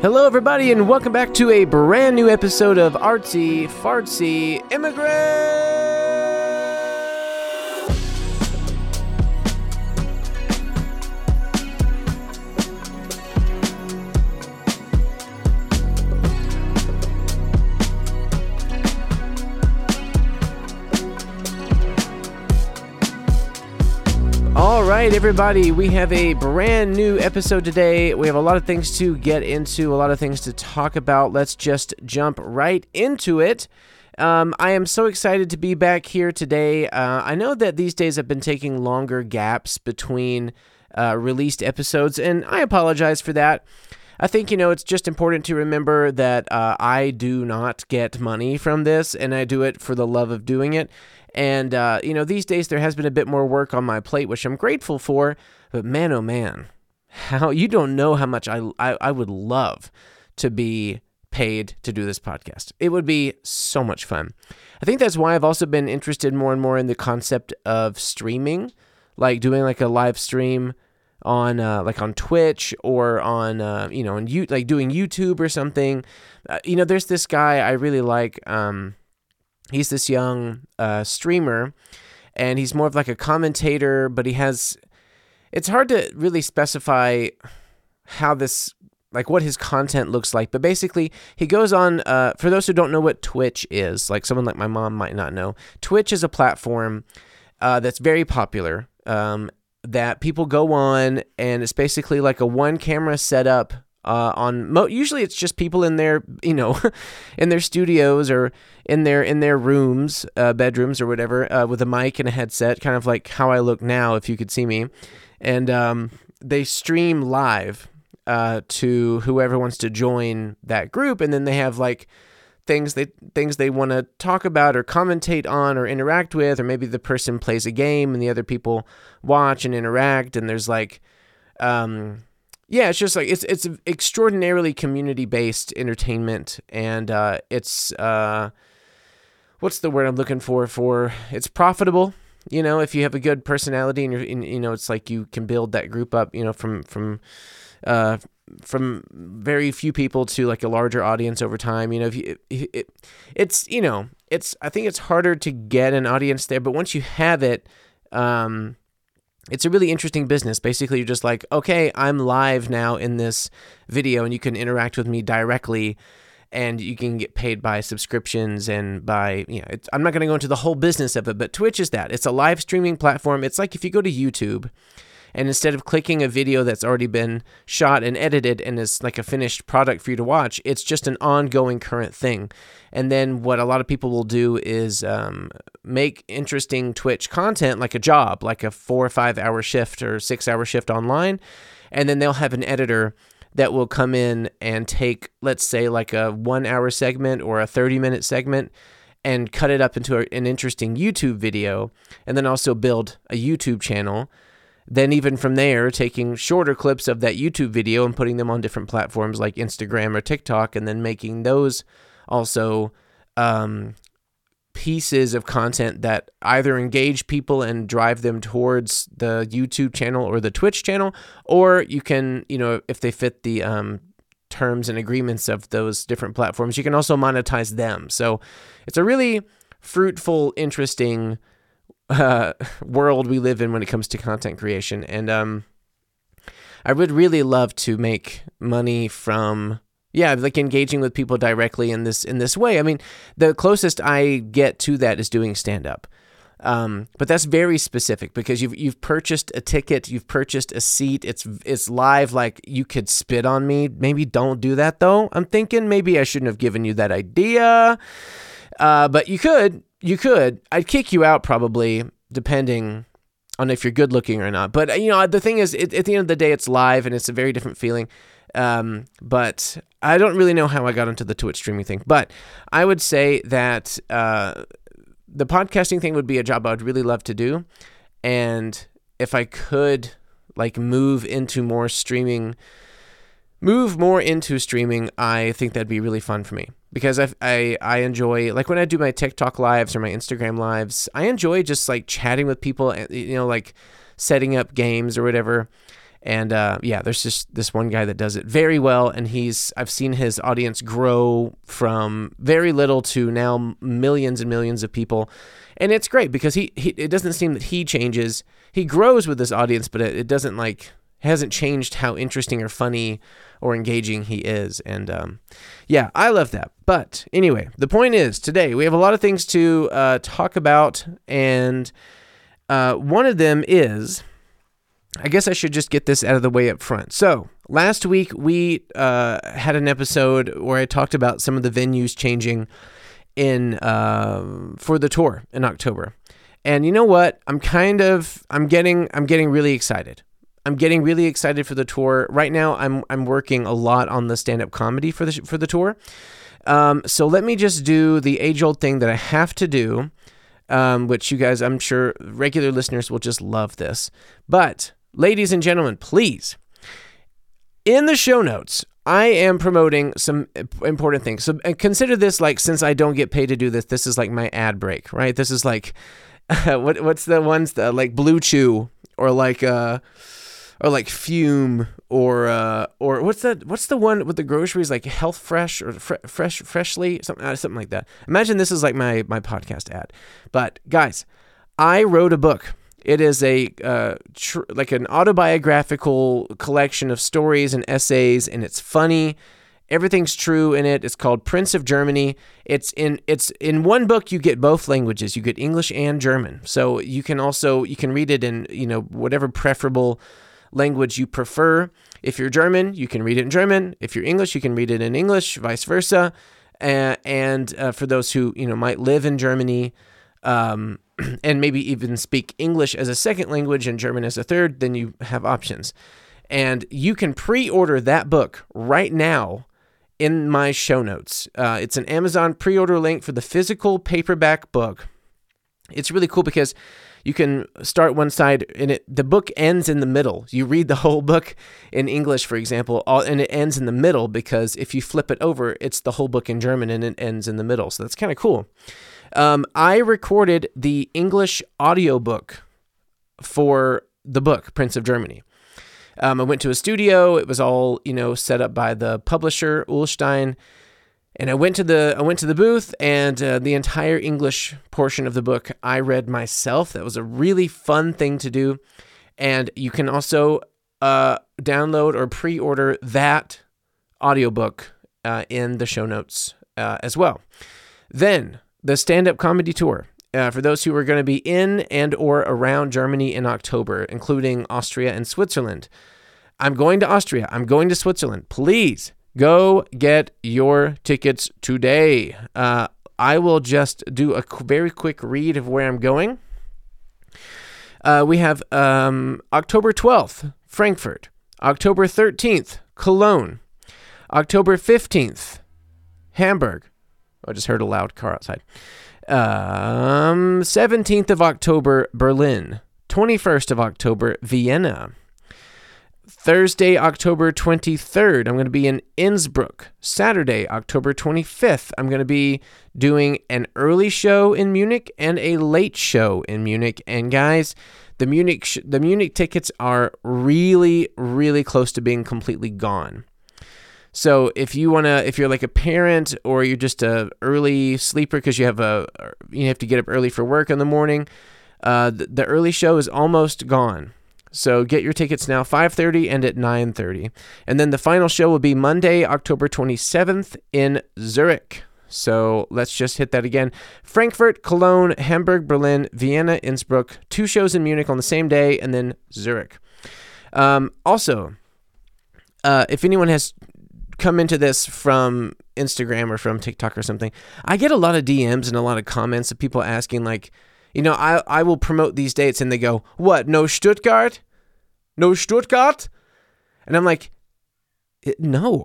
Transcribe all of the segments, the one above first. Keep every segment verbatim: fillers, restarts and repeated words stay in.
Hello, everybody, and welcome back to a brand new episode of Artsy Fartsy Immigrant. All right, everybody, we have a brand new episode today. We have a lot of things to get into, a lot of things to talk about. Let's just jump right into it. Um, I am so excited to be back here today. Uh, I know that these days I've been taking longer gaps between uh, released episodes, and I apologize for that. I think, you know, it's just important to remember that uh, I do not get money from this, and I do it for the love of doing it. And, uh, you know, these days there has been a bit more work on my plate, which I'm grateful for. But man, oh man, how you don't know how much I, I, I would love to be paid to do this podcast. It would be so much fun. I think that's why I've also been interested more and more in the concept of streaming, like doing like a live stream on uh, like on Twitch or on, uh, you know, on you like doing YouTube or something. Uh, you know, there's this guy I really like. Um, He's this young uh, streamer, and he's more of like a commentator, but he has, it's hard to really specify how this, like what his content looks like, but basically he goes on, uh, for those who don't know what Twitch is, like someone like my mom might not know, Twitch is a platform uh, that's very popular, um, that people go on, and it's basically like a one camera setup. Uh, on mo- usually it's just people in their, you know, in their studios or in their in their rooms, uh, bedrooms or whatever, uh, with a mic and a headset, kind of like how I look now, if you could see me, and um, they stream live uh, to whoever wants to join that group, and then they have like things they things they want to talk about or commentate on or interact with, or maybe the person plays a game and the other people watch and interact, and there's like. Um, Yeah, it's just like, it's it's extraordinarily community-based entertainment, and uh, it's, uh, what's the word I'm looking for, for, it's profitable, you know, if you have a good personality, and you're, and, you know, it's like you can build that group up, you know, from, from, uh, from very few people to like a larger audience over time, you know, if you, it, it, it's, you know, it's, I think it's harder to get an audience there, but once you have it, um, it's a really interesting business. Basically, you're just like, okay, I'm live now in this video, and you can interact with me directly, and you can get paid by subscriptions and by, you know, it's, I'm not going to go into the whole business of it, but Twitch is that. It's a live streaming platform. It's like if you go to YouTube, and instead of clicking a video that's already been shot and edited and is like a finished product for you to watch, it's just an ongoing current thing. And then what a lot of people will do is um, make interesting Twitch content like a job, like a four or five hour shift or six hour shift online. And then they'll have an editor that will come in and take, let's say, like a one hour segment or a thirty minute segment and cut it up into a, an interesting YouTube video, and then also build a YouTube channel. Then even from there, taking shorter clips of that YouTube video and putting them on different platforms like Instagram or TikTok, and then making those also um, pieces of content that either engage people and drive them towards the YouTube channel or the Twitch channel, or you can, you know, if they fit the um, terms and agreements of those different platforms, you can also monetize them. So it's a really fruitful, interesting Uh, world we live in when it comes to content creation. And um, I would really love to make money from, yeah, like engaging with people directly in this in this way. I mean, the closest I get to that is doing stand-up. Um, but that's very specific because you've you've purchased a ticket, you've purchased a seat, it's it's live, like you could spit on me. Maybe don't do that though. I'm thinking maybe I shouldn't have given you that idea. Uh, but you could. You could. I'd kick you out probably, depending on if you're good looking or not. But, you know, the thing is, it, at the end of the day, it's live, and it's a very different feeling. Um, but I don't really know how I got into the Twitch streaming thing. But I would say that uh, the podcasting thing would be a job I would really love to do. And if I could, like, move into more streaming, move more into streaming, I think that'd be really fun for me. Because I, I I enjoy, like when I do my TikTok lives or my Instagram lives, I enjoy just like chatting with people, you know, like setting up games or whatever. And uh, yeah, there's just this one guy that does it very well, and he's I've seen his audience grow from very little to now millions and millions of people, and it's great because he, he it doesn't seem that he changes. He grows with this audience, but it, it doesn't like hasn't changed how interesting or funny or engaging he is. And um, yeah, I love that. But anyway, the point is today we have a lot of things to uh, talk about, and uh, one of them is. I guess I should just get this out of the way up front. So last week we uh, had an episode where I talked about some of the venues changing in uh, for the tour in October. And you know what? I'm kind of I'm getting I'm getting really excited. I'm getting really excited for the tour. Right now I'm I'm working a lot on the stand-up comedy for the for the tour. Um, so let me just do the age-old thing that I have to do, um, which you guys, I'm sure regular listeners will just love this. But ladies and gentlemen, please, in the show notes, I am promoting some important things. So consider this like, since I don't get paid to do this, this is like my ad break, right? This is like, what what's the ones that like Blue Chew or like uh or like Fume or uh or what's that? What's the one with the groceries like Health Fresh or Fre- Fresh Freshly something uh, something like that. Imagine this is like my my podcast ad. But guys, I wrote a book. It is a uh, tr- like an autobiographical collection of stories and essays, and it's funny. Everything's true in it. It's called Prince of Germany. It's in it's in one book. You get both languages. You get English and German. So you can also you can read it in you know whatever preferable language you prefer. If you're German, you can read it in German. If you're English, you can read it in English. Vice versa. Uh, and uh, for those who you know might live in Germany. Um, and maybe even speak English as a second language and German as a third, then you have options. And you can pre-order that book right now in my show notes. Uh, it's an Amazon pre-order link for the physical paperback book. It's really cool because you can start one side and it the book ends in the middle. You read the whole book in English, for example, all, and it ends in the middle because if you flip it over, it's the whole book in German and it ends in the middle. So that's kind of cool. Um, I recorded the English audiobook for the book, Prince of Germany. Um, I went to a studio. It was all, you know, set up by the publisher, Ullstein. And I went to the I went to the booth, and uh, the entire English portion of the book I read myself. That was a really fun thing to do. And you can also uh, download or pre-order that audiobook uh, in the show notes uh, as well. Then the stand-up comedy tour, uh, for those who are going to be in and or around Germany in October, including Austria and Switzerland. I'm going to Austria. I'm going to Switzerland. Please go get your tickets today. Uh, I will just do a very quick read of where I'm going. Uh, we have um, October twelfth, Frankfurt. October thirteenth, Cologne. October fifteenth, Hamburg. I just heard a loud car outside. Um, seventeenth of October, Berlin. twenty-first of October, Vienna. Thursday, October twenty-third, I'm going to be in Innsbruck. Saturday, October twenty-fifth, I'm going to be doing an early show in Munich and a late show in Munich. And guys, the Munich sh- the Munich tickets are really, really close to being completely gone. So if you want to, if you're like a parent or you're just a early sleeper because you have a, you have to get up early for work in the morning, uh, the, the early show is almost gone. So get your tickets now, five thirty and at nine thirty. And then the final show will be Monday, October twenty-seventh in Zurich. So let's just hit that again. Frankfurt, Cologne, Hamburg, Berlin, Vienna, Innsbruck, two shows in Munich on the same day, and then Zurich. Um, also, uh, if anyone has come into this from Instagram or from TikTok or something, I get a lot of D Ms and a lot of comments of people asking like, you know, I, I will promote these dates and they go, what, no Stuttgart? No Stuttgart? And I'm like, no.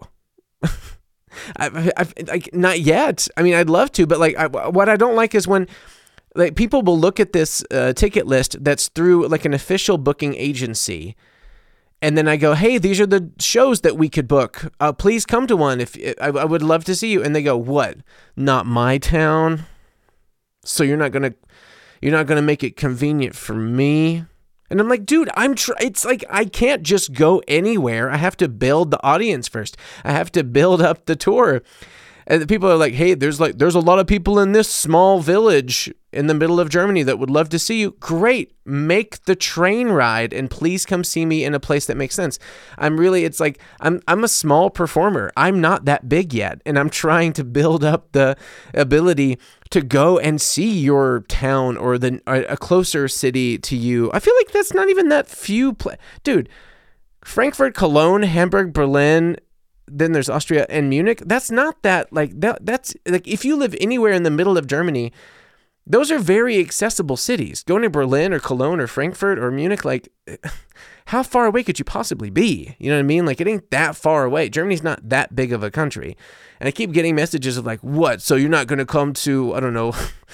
I, I, like, not yet. I mean, I'd love to, but like, I, what I don't like is when like people will look at this uh, ticket list that's through like an official booking agency, and then I go, hey, these are the shows that we could book. Uh, please come to one. If I, I would love to see you. And they go, what? Not my town? So you're not gonna, you're not gonna make it convenient for me? And I'm like, dude, I'm tr- it's like I can't just go anywhere. I have to build the audience first. I have to build up the tour. And the people are like, hey, there's like there's a lot of people in this small village in the middle of Germany that would love to see you. Great. Make the train ride and please come see me in a place that makes sense. I'm really, it's like, I'm I'm a small performer. I'm not that big yet. And I'm trying to build up the ability to go and see your town or the a closer city to you. I feel like that's not even that few. Pla- Dude, Frankfurt, Cologne, Hamburg, Berlin, then there's Austria and Munich. That's not that like that. That's like if you live anywhere in the middle of Germany, those are very accessible cities. Going to Berlin or Cologne or Frankfurt or Munich, like how far away could you possibly be? You know what I mean? Like it ain't that far away. Germany's not that big of a country. And I keep getting messages of like, what? So you're not going to come to, I don't know,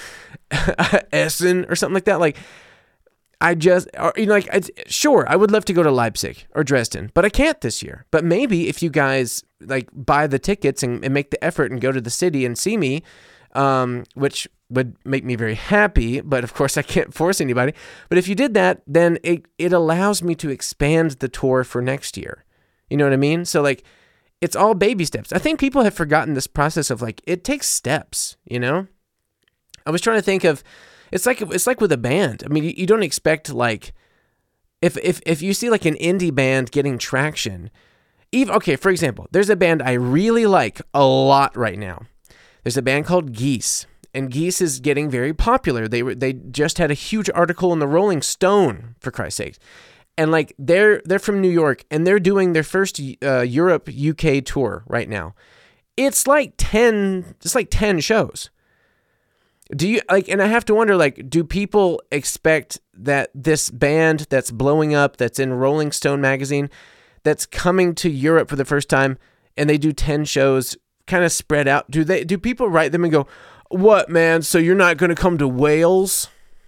Essen or something like that? Like, I just, or, you know, like, I'd, sure, I would love to go to Leipzig or Dresden, but I can't this year. But maybe if you guys like buy the tickets and, and make the effort and go to the city and see me, um, which would make me very happy, but of course I can't force anybody. But if you did that, then it, it allows me to expand the tour for next year. You know what I mean? So like, it's all baby steps. I think people have forgotten this process of like, it takes steps, you know? I was trying to think of, It's like it's like with a band. I mean, you, you don't expect like if if if you see like an indie band getting traction. Even okay, for example, there's a band I really like a lot right now. There's a band called Geese, and Geese is getting very popular. They were they just had a huge article in the Rolling Stone, for Christ's sake, and like they're they're from New York, and they're doing their first uh, Europe U K tour right now. It's like ten, it's like ten shows. Do you like, and I have to wonder, like, do people expect that this band that's blowing up, that's in Rolling Stone magazine, that's coming to Europe for the first time, and they do ten shows kind of spread out? Do they, do people write them and go, what, man? So you're not going to come to Wales?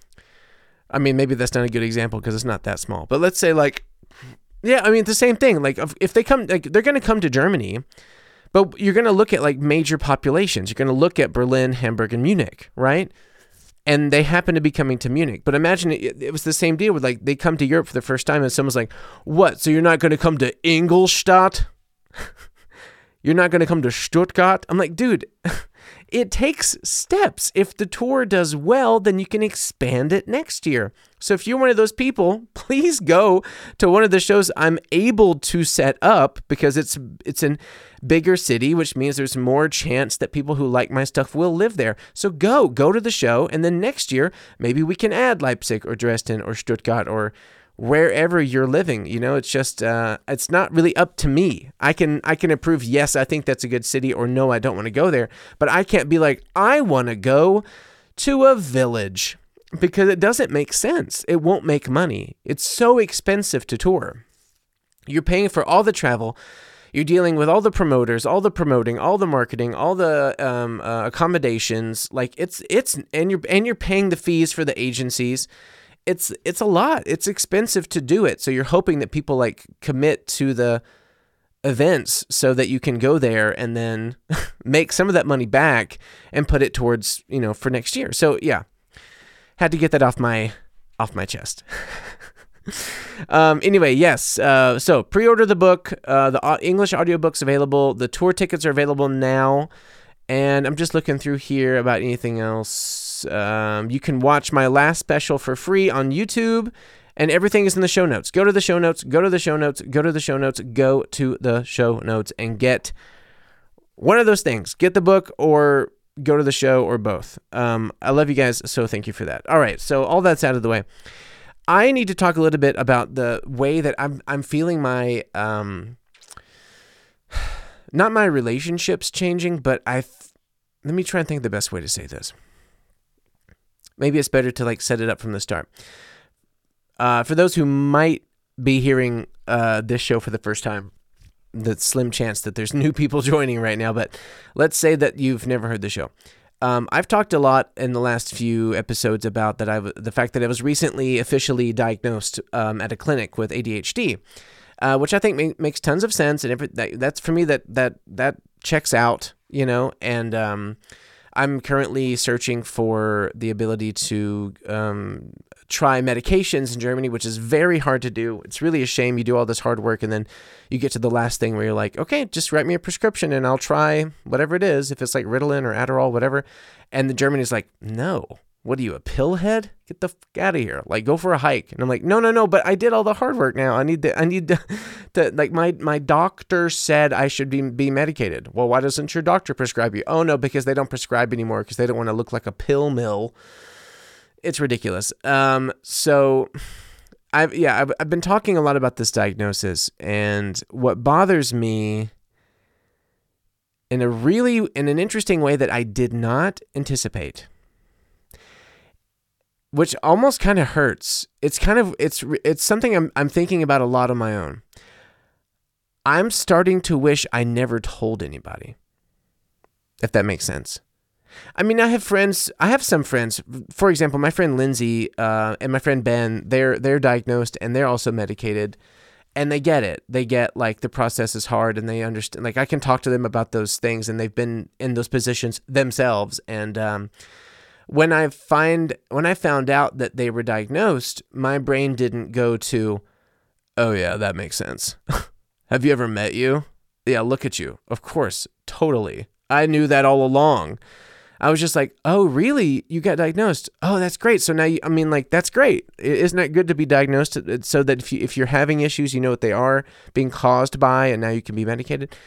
I mean, maybe that's not a good example because it's not that small, but let's say like, yeah, I mean, it's the same thing. Like if they come, like they're going to come to Germany. But you're going to look at like major populations. You're going to look at Berlin, Hamburg, and Munich, right? And they happen to be coming to Munich. But imagine it, it was the same deal with like they come to Europe for the first time and someone's like, what? So you're not going to come to Ingolstadt? You're not going to come to Stuttgart? I'm like, dude, it takes steps. If the tour does well, then you can expand it next year. So if you're one of those people, please go to one of the shows I'm able to set up because it's it's in bigger city, which means there's more chance that people who like my stuff will live there. So go, go to the show, and then next year, maybe we can add Leipzig or Dresden or Stuttgart or wherever you're living. You know, it's just, uh, it's not really up to me. I can, I can approve, yes, I think that's a good city, or no, I don't want to go there. But I can't be like, I want to go to a village because it doesn't make sense. It won't make money. It's so expensive to tour. You're paying for all the travel. You're dealing with all the promoters, all the promoting, all the marketing, all the um, uh, accommodations. Like it's it's and you're and you're paying the fees for the agencies. It's it's a lot. It's expensive to do it. So you're hoping that people like commit to the events so that you can go there and then make some of that money back and put it towards, you know, for next year. So yeah, had to get that off my off my chest. Um, anyway, yes. Uh, so pre-order the book. Uh, the uh, English audiobook's available. The tour tickets are available now. And I'm just looking through here about anything else. Um, you can watch my last special for free on YouTube, and everything is in the show notes. Go to the show notes. Go to the show notes. Go to the show notes. Go to the show notes and get one of those things. Get the book or go to the show or both. Um, I love you guys, so thank you for that. All right, so all that's out of the way. I need to talk a little bit about the way that I'm I'm feeling my um not my relationships changing, but I let me try and think of the best way to say this. Maybe it's better to like set it up from the start. Uh, for those who might be hearing uh, this show for the first time, the slim chance that there's new people joining right now, but let's say that you've never heard the show. Um, I've talked a lot in the last few episodes about that. I the fact that I was recently officially diagnosed um, at a clinic with A D H D, uh, which I think ma- makes tons of sense, and every, that, that's for me that that that checks out, you know. And um, I'm currently searching for the ability to um, try medications in Germany, which is very hard to do. It's really a shame. You do all this hard work and then you get to the last thing where you're like, okay, just write me a prescription and I'll try whatever it is, if it's like Ritalin or Adderall, whatever. And the German is like, no. What are you, a pill head? Get the fuck out of here. Like, go for a hike. And I'm like, no, no, no, but I did all the hard work now. I need to, I need to, to like, my, my doctor said I should be, be medicated. Well, why doesn't your doctor prescribe you? Oh, no, because they don't prescribe anymore because they don't want to look like a pill mill. It's ridiculous. Um, so I've, yeah, I've, I've been talking a lot about this diagnosis, and what bothers me in a really, in an interesting way that I did not anticipate, which almost kind of hurts. It's kind of, it's, it's something I'm, I'm thinking about a lot on my own. I'm starting to wish I never told anybody, if that makes sense. I mean, I have friends, I have some friends, for example, my friend Lindsay, uh, and my friend Ben, they're, they're diagnosed and they're also medicated, and they get it. They get like the process is hard, and they understand, like I can talk to them about those things, and they've been in those positions themselves. And, um, When I find when I found out that they were diagnosed, my brain didn't go to, oh yeah, that makes sense. Have you ever met you? Yeah, look at you. Of course, totally. I knew that all along. I was just like, oh really? You got diagnosed? Oh, that's great. So now you, I mean, like that's great. Isn't it good to be diagnosed so that if you if you're having issues, you know what they are being caused by, and now you can be medicated?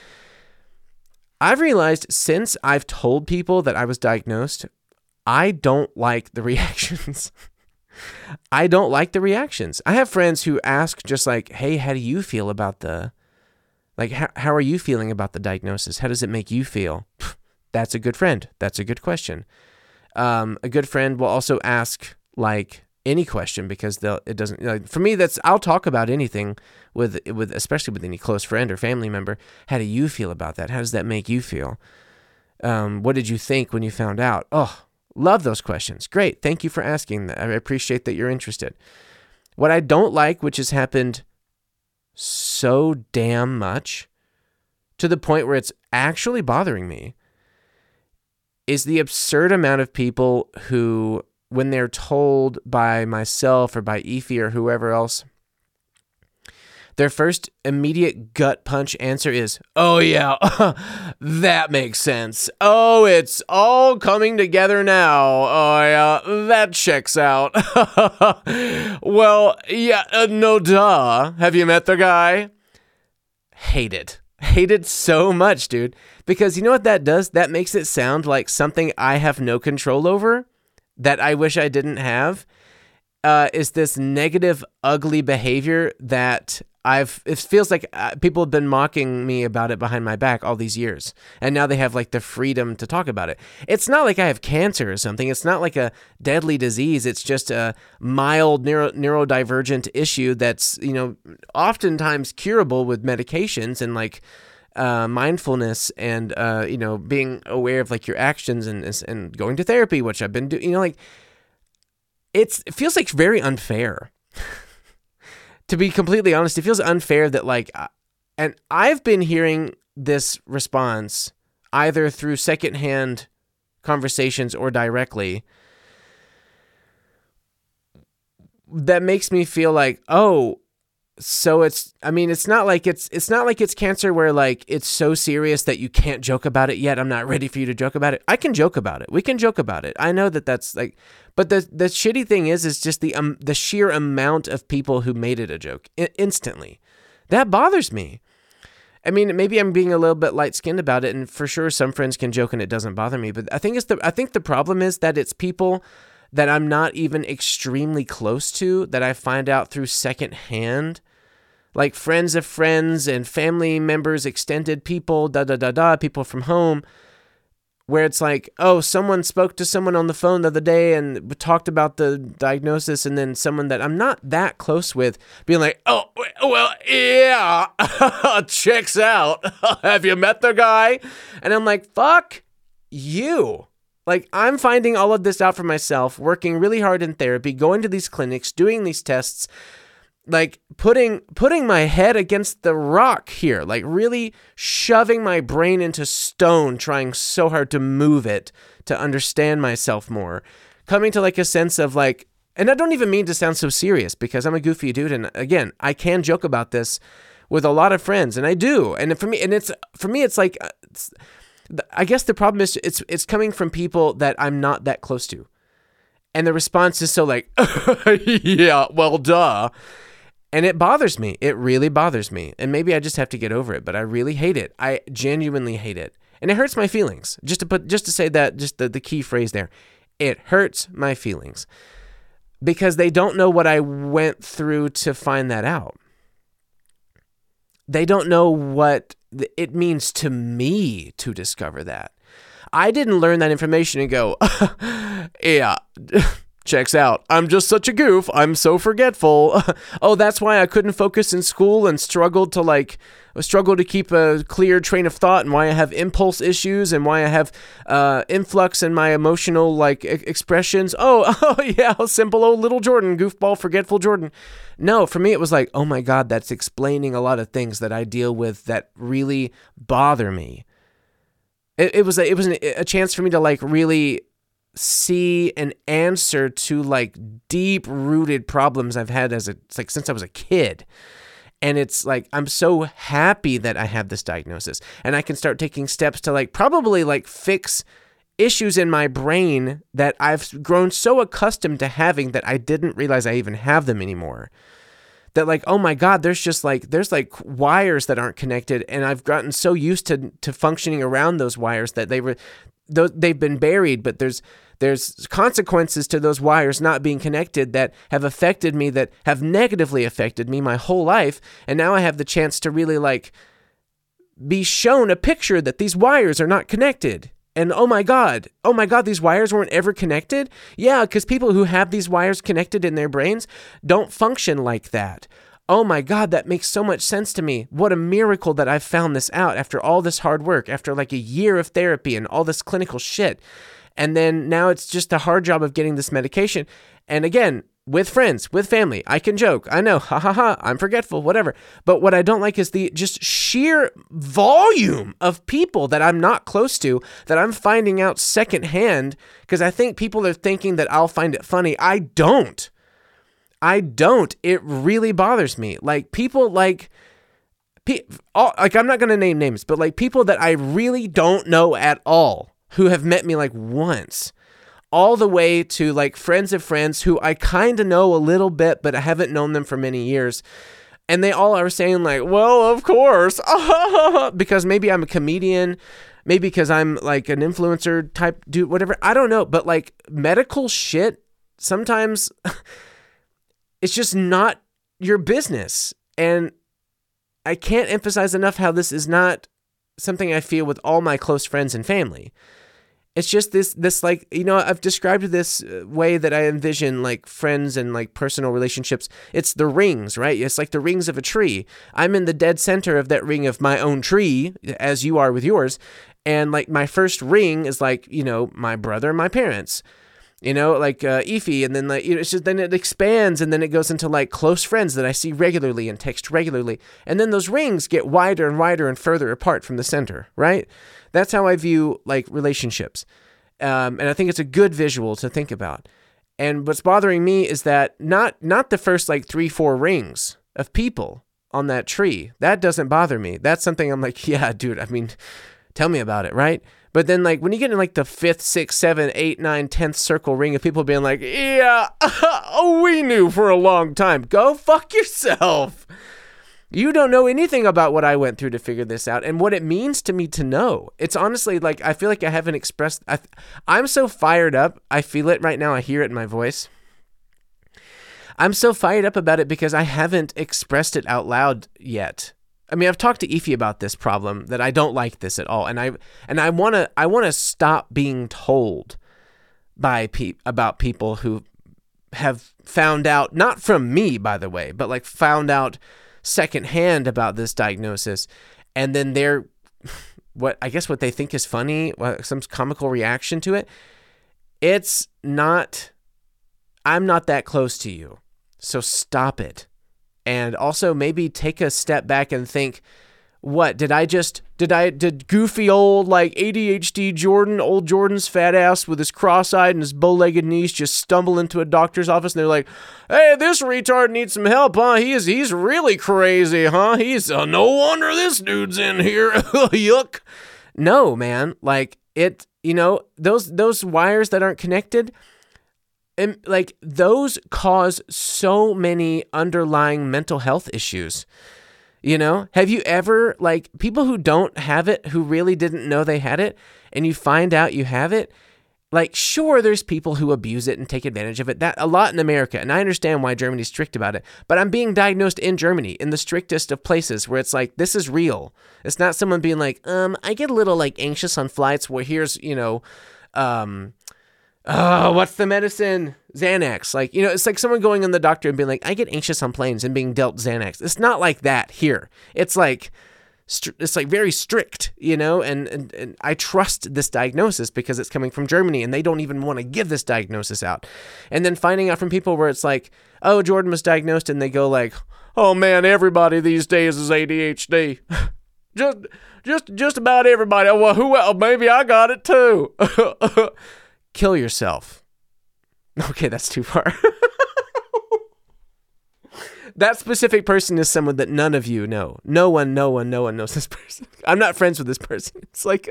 I've realized since I've told people that I was diagnosed, I don't like the reactions. I don't like the reactions. I have friends who ask just like, hey, how do you feel about the, like, how, how are you feeling about the diagnosis? How does it make you feel? That's a good friend. That's a good question. Um, a good friend will also ask like any question because they'll, it doesn't, like, for me, that's, I'll talk about anything with, with, especially with any close friend or family member. How do you feel about that? How does that make you feel? Um, what did you think when you found out? Oh, love those questions. Great. Thank you for asking that. I appreciate that you're interested. What I don't like, which has happened so damn much to the point where it's actually bothering me, is the absurd amount of people who, when they're told by myself or by Efi or whoever else, their first immediate gut punch answer is, oh yeah, that makes sense. Oh, it's all coming together now. Oh yeah, that checks out. Well, yeah, uh, no duh. Have you met the guy? Hate it. Hate it so much, dude. Because you know what that does? That makes it sound like something I have no control over, that I wish I didn't have, uh, is this negative, ugly behavior that I've, it feels like uh, people have been mocking me about it behind my back all these years. And now they have like the freedom to talk about it. It's not like I have cancer or something. It's not like a deadly disease. It's just a mild neuro, neurodivergent issue that's, you know, oftentimes curable with medications and like uh, mindfulness and, uh, you know, being aware of like your actions and, and going to therapy, which I've been doing, you know, like it's, it feels like very unfair. To be completely honest, it feels unfair that like, and I've been hearing this response either through secondhand conversations or directly that makes me feel like, oh, so it's, I mean, it's not like it's, it's not like it's cancer where like, it's so serious that you can't joke about it yet. I'm not ready for you to joke about it. I can joke about it. We can joke about it. I know that that's like, but the, the shitty thing is, is just the, um, the sheer amount of people who made it a joke I- instantly. That bothers me. I mean, maybe I'm being a little bit light skinned about it. And for sure, some friends can joke and it doesn't bother me, but I think it's the, I think the problem is that it's people that I'm not even extremely close to that I find out through secondhand, like friends of friends and family members, extended people, da da da da, people from home, where it's like, oh, someone spoke to someone on the phone the other day and talked about the diagnosis, and then someone that I'm not that close with being like, oh, well, yeah, checks out. Have you met the guy? And I'm like, fuck you. Like, I'm finding all of this out for myself, working really hard in therapy, going to these clinics, doing these tests, like putting putting my head against the rock here, like really shoving my brain into stone, trying so hard to move it, to understand myself more, coming to like a sense of like, and I don't even mean to sound so serious because I'm a goofy dude, and again, I can joke about this with a lot of friends, and I do, and for me, and it's for me, it's like, it's, I guess the problem is it's it's coming from people that I'm not that close to, and the response is so like, yeah, well, duh. And it bothers me. It really bothers me. And maybe I just have to get over it, but I really hate it. I genuinely hate it. And it hurts my feelings. Just to put, just to say that, just the, the key phrase there. It hurts my feelings. Because they don't know what I went through to find that out. They don't know what it means to me to discover that. I didn't learn that information and go, yeah, checks out. I'm just such a goof. I'm so forgetful. Oh, that's why I couldn't focus in school and struggled to like, struggle to keep a clear train of thought, and why I have impulse issues, and why I have uh, influx in my emotional like e- expressions. Oh, oh yeah, simple old little Jordan, goofball, forgetful Jordan. No, for me it was like, oh my God, that's explaining a lot of things that I deal with that really bother me. It, it was a, it was an, a chance for me to like really see an answer to like deep rooted problems I've had as a like since I was a kid. And it's like, I'm so happy that I have this diagnosis, and I can start taking steps to like probably like fix issues in my brain that I've grown so accustomed to having that I didn't realize I even have them anymore. That like, oh my God, there's just like, there's like wires that aren't connected. And I've gotten so used to, to functioning around those wires that they were, they've been buried, but there's, there's consequences to those wires not being connected that have affected me, that have negatively affected me my whole life. And now I have the chance to really like be shown a picture that these wires are not connected. And oh my God, oh my God, these wires weren't ever connected? Yeah, because people who have these wires connected in their brains don't function like that. Oh my God, that makes so much sense to me. What a miracle that I've found this out after all this hard work, after like a year of therapy and all this clinical shit. And then now it's just a hard job of getting this medication. And again, with friends, with family, I can joke. I know, ha ha ha, I'm forgetful, whatever. But what I don't like is the just sheer volume of people that I'm not close to, that I'm finding out secondhand, because I think people are thinking that I'll find it funny. I don't. I don't. It really bothers me. Like people like, pe- all, like I'm not going to name names, but like people that I really don't know at all, who have met me like once, all the way to like friends of friends who I kind of know a little bit, but I haven't known them for many years. And they all are saying like, well, of course, because maybe I'm a comedian, maybe because I'm like an influencer type dude, whatever. I don't know. But like medical shit, sometimes it's just not your business. And I can't emphasize enough how this is not something I feel with all my close friends and family. It's just this, this like, you know, I've described this way that I envision like friends and like personal relationships. It's the rings, right? It's like the rings of a tree. I'm in the dead center of that ring of my own tree, as you are with yours. And like my first ring is like, you know, my brother and my parents, you know, like uh, Ify. And then like, you know, it's just, then it expands, and then it goes into like close friends that I see regularly and text regularly. And then those rings get wider and wider and further apart from the center, right? That's how I view like relationships. Um, and I think it's a good visual to think about. And what's bothering me is that not, not the first like three, four rings of people on that tree. That doesn't bother me. That's something I'm like, yeah, dude, I mean, tell me about it, right? But then like when you get in like the fifth, sixth, seventh, eighth, ninth, tenth circle ring of people being like, yeah, oh, we knew for a long time. Go fuck yourself. You don't know anything about what I went through to figure this out and what it means to me to know. It's honestly like, I feel like I haven't expressed, I, I'm so fired up. I feel it right now. I hear it in my voice. I'm so fired up about it because I haven't expressed it out loud yet. I mean, I've talked to Ify about this problem, that I don't like this at all. And I, and I want to, I want to stop being told by pe- about people who have found out, not from me, by the way, but like found out secondhand about this diagnosis, and then they're what I guess what they think is funny, some comical reaction to it. It's not, I'm not that close to you, so stop it. And also maybe take a step back and think, what did I just did I did goofy old like A D H D Jordan, old Jordan's fat ass with his cross-eyed and his bow-legged knees just stumble into a doctor's office and they're like, "Hey, this retard needs some help, huh? He is he's really crazy, huh? He's uh, no wonder this dude's in here." Yuck. No, man. Like it, you know, those those wires that aren't connected, and like those cause so many underlying mental health issues. You know, have you ever, like, people who don't have it, who really didn't know they had it, and you find out you have it, like, sure, there's people who abuse it and take advantage of it, that a lot in America, and I understand why Germany's strict about it, but I'm being diagnosed in Germany, in the strictest of places, where it's like, this is real. It's not someone being like, um, I get a little, like, anxious on flights, where here's, you know, um... oh, what's the medicine? Xanax. Like, you know, it's like someone going in the doctor and being like, I get anxious on planes and being dealt Xanax. It's not like that here. It's like, it's like very strict, you know, and, and, and I trust this diagnosis because it's coming from Germany and they don't even want to give this diagnosis out. And then finding out from people where it's like, oh, Jordan was diagnosed, and they go like, oh man, everybody these days is A D H D. just, just, just about everybody. Well, who else? Maybe I got it too. Kill yourself. Okay, that's too far. That specific person is someone that none of you know. No one, no one, no one knows this person. I'm not friends with this person. It's like,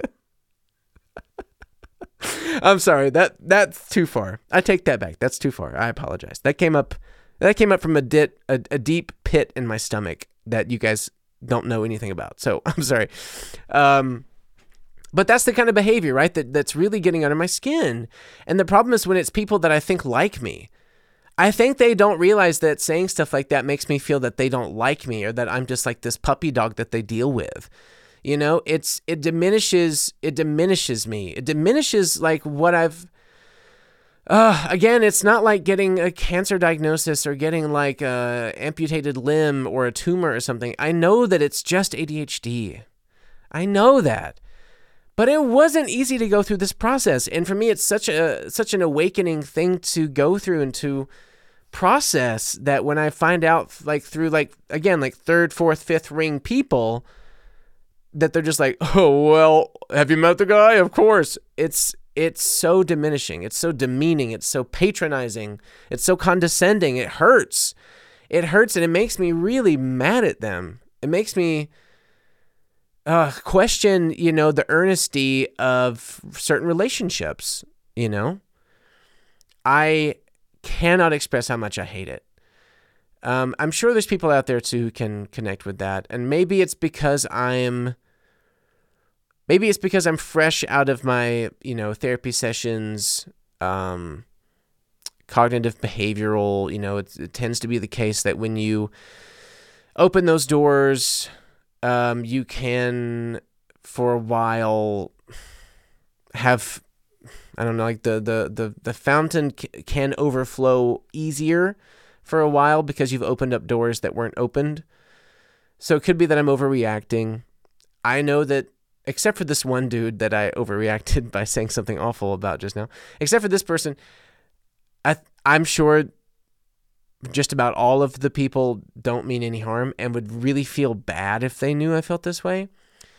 a... I'm sorry. That that's too far. I take that back. That's too far. I apologize. That came up. That came up from a dit a, a deep pit in my stomach that you guys don't know anything about. So I'm sorry. Um. But that's the kind of behavior, right, that that's really getting under my skin. And the problem is when it's people that I think like me. I think they don't realize that saying stuff like that makes me feel that they don't like me, or that I'm just like this puppy dog that they deal with. You know, it's it diminishes it diminishes me. It diminishes like what I've uh again, it's not like getting a cancer diagnosis or getting like a amputated limb or a tumor or something. I know that it's just A D H D. I know that. But it wasn't easy to go through this process. And for me, it's such a such an awakening thing to go through and to process, that when I find out, like through like, again, like third, fourth, fifth ring people, that they're just like, oh, well, have you met the guy? Of course. It's it's so diminishing. It's so demeaning. It's so patronizing. It's so condescending. It hurts. It hurts, and it makes me really mad at them. It makes me... Uh, question, you know, the earnesty of certain relationships, you know? I cannot express how much I hate it. Um, I'm sure there's people out there too who can connect with that. And maybe it's because I'm, maybe it's because I'm fresh out of my, you know, therapy sessions, um, cognitive behavioral, you know, it, it tends to be the case that when you open those doors, Um, you can, for a while, have, I don't know, like the, the, the, the fountain c- can overflow easier for a while because you've opened up doors that weren't opened. So it could be that I'm overreacting. I know that, except for this one dude that I overreacted by saying something awful about just now, except for this person, I, I'm sure just about all of the people don't mean any harm and would really feel bad if they knew I felt this way.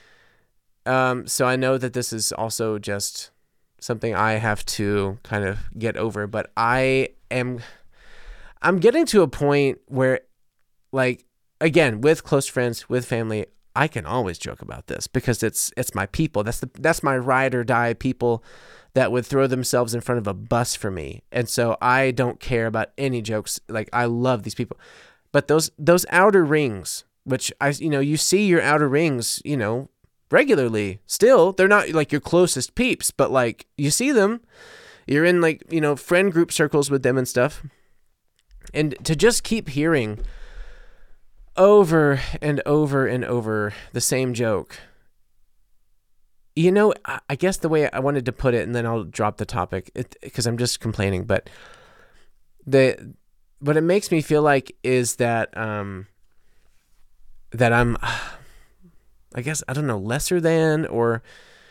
Um, so I know that this is also just something I have to kind of get over, but I am, I'm getting to a point where, like, again, with close friends, with family, I can always joke about this because it's, it's my people. That's the, that's my ride or die people that would throw themselves in front of a bus for me. And so I don't care about any jokes. Like, I love these people. But those those outer rings, which I, you know, you see your outer rings, you know, regularly still. They're not like your closest peeps, but like you see them. You're in like, you know, friend group circles with them and stuff. And to just keep hearing over and over and over the same joke. You know, I guess the way I wanted to put it, and then I'll drop the topic because I'm just complaining, but the what it makes me feel like is that um, that I'm, I guess, I don't know, lesser than, or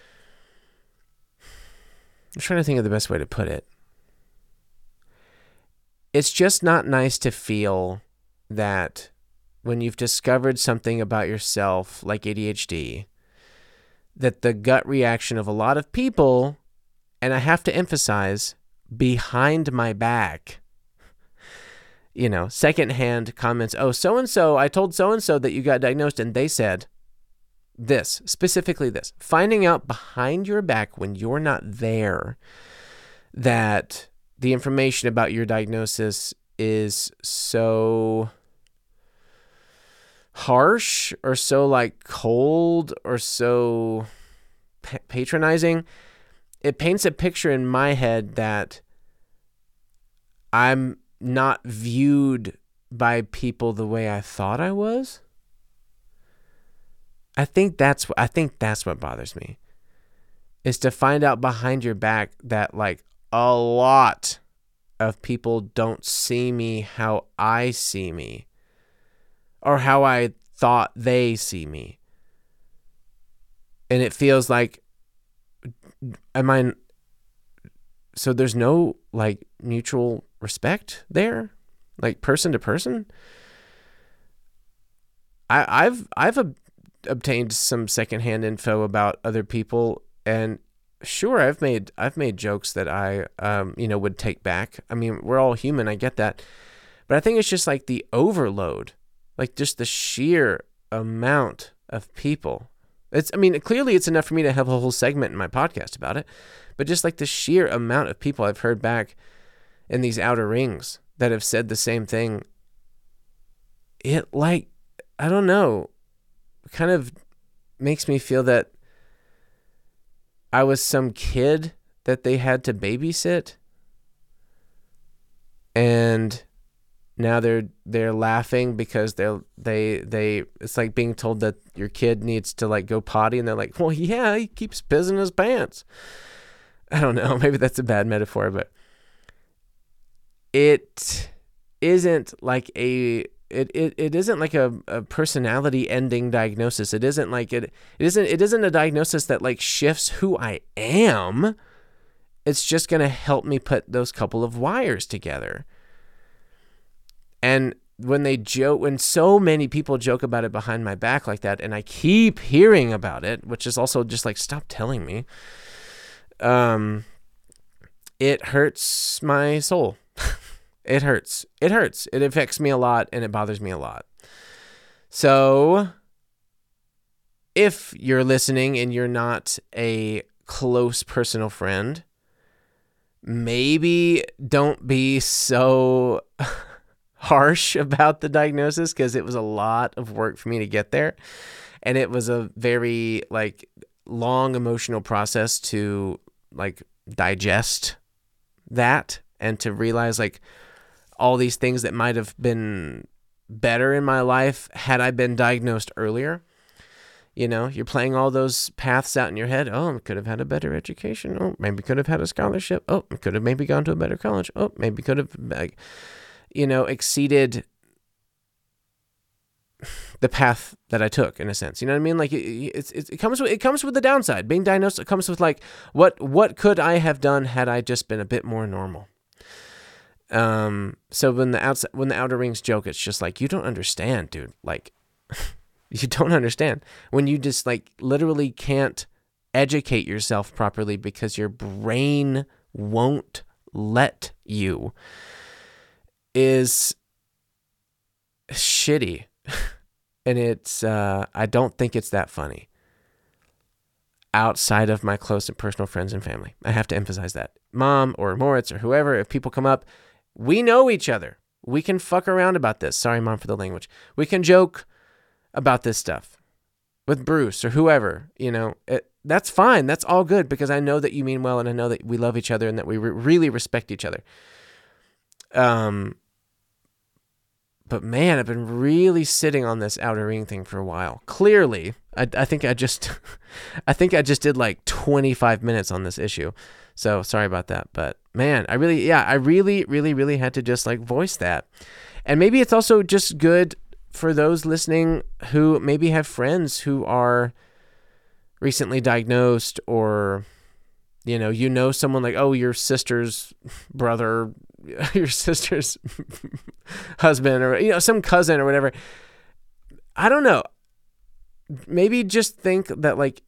I'm trying to think of the best way to put it. It's just not nice to feel that when you've discovered something about yourself, like A D H D, that the gut reaction of a lot of people, and I have to emphasize, behind my back, you know, secondhand comments, oh, so-and-so, I told so-and-so that you got diagnosed, and they said this, specifically this, finding out behind your back when you're not there that the information about your diagnosis is so harsh or so like cold or so pa- patronizing, it paints a picture in my head that I'm not viewed by people the way I thought I was. I think that's I think that's what bothers me, is to find out behind your back that like a lot of people don't see me how I see me or how I thought they see me. And it feels like, am I, so there's no like mutual respect there, like person to person. I, I've, I've ob- obtained some secondhand info about other people, and sure, I've made I've made jokes that I um you know would take back. I mean, we're all human, I get that. But I think it's just like the overload, like just the sheer amount of people. It's I mean, clearly it's enough for me to have a whole segment in my podcast about it, but just like the sheer amount of people I've heard back in these outer rings that have said the same thing. It like, I don't know, kind of makes me feel that I was some kid that they had to babysit, and now they're they're laughing because they're they they it's like being told that your kid needs to like go potty, and they're like, well, yeah, he keeps pizzing his pants. I don't know, maybe that's a bad metaphor, but it isn't like a It, it it isn't like a, a personality ending diagnosis. It isn't like it it isn't it isn't a diagnosis that like shifts who I am. It's just gonna help me put those couple of wires together. And when they joke, when so many people joke about it behind my back like that, and I keep hearing about it, which is also just like, stop telling me. Um, it hurts my soul. It hurts. It hurts. It affects me a lot, and it bothers me a lot. So if you're listening and you're not a close personal friend, maybe don't be so harsh about the diagnosis, because it was a lot of work for me to get there. And it was a very like long emotional process to like digest that and to realize like all these things that might have been better in my life had I been diagnosed earlier. You know, you're playing all those paths out in your head. Oh, I could have had a better education. Oh, maybe could have had a scholarship. Oh, could have maybe gone to a better college. Oh, maybe could have, like, you know, exceeded the path that I took, in a sense. You know what I mean? Like it, it, it comes with, it comes with the downside. Being diagnosed, it comes with like, what, what could I have done had I just been a bit more normal? Um, so when the outside, when the outer rings joke, it's just like, you don't understand, dude. Like, you don't understand when you just like literally can't educate yourself properly because your brain won't let you, is shitty. And it's, uh, I don't think it's that funny outside of my close and personal friends and family. I have to emphasize that. Mom or Moritz or whoever, if people come up, we know each other. We can fuck around about this. Sorry, Mom, for the language. We can joke about this stuff with Bruce or whoever, you know, it, that's fine. That's all good, because I know that you mean well, and I know that we love each other and that we re- really respect each other. Um, but man, I've been really sitting on this outer ring thing for a while. Clearly, I, I think I just, I think I just did like twenty-five minutes on this issue. So sorry about that, but man, I really, yeah, I really, really, really had to just like voice that. And maybe it's also just good for those listening who maybe have friends who are recently diagnosed, or, you know, you know, someone like, oh, your sister's brother, your sister's husband, or, you know, some cousin or whatever. I don't know. Maybe just think that like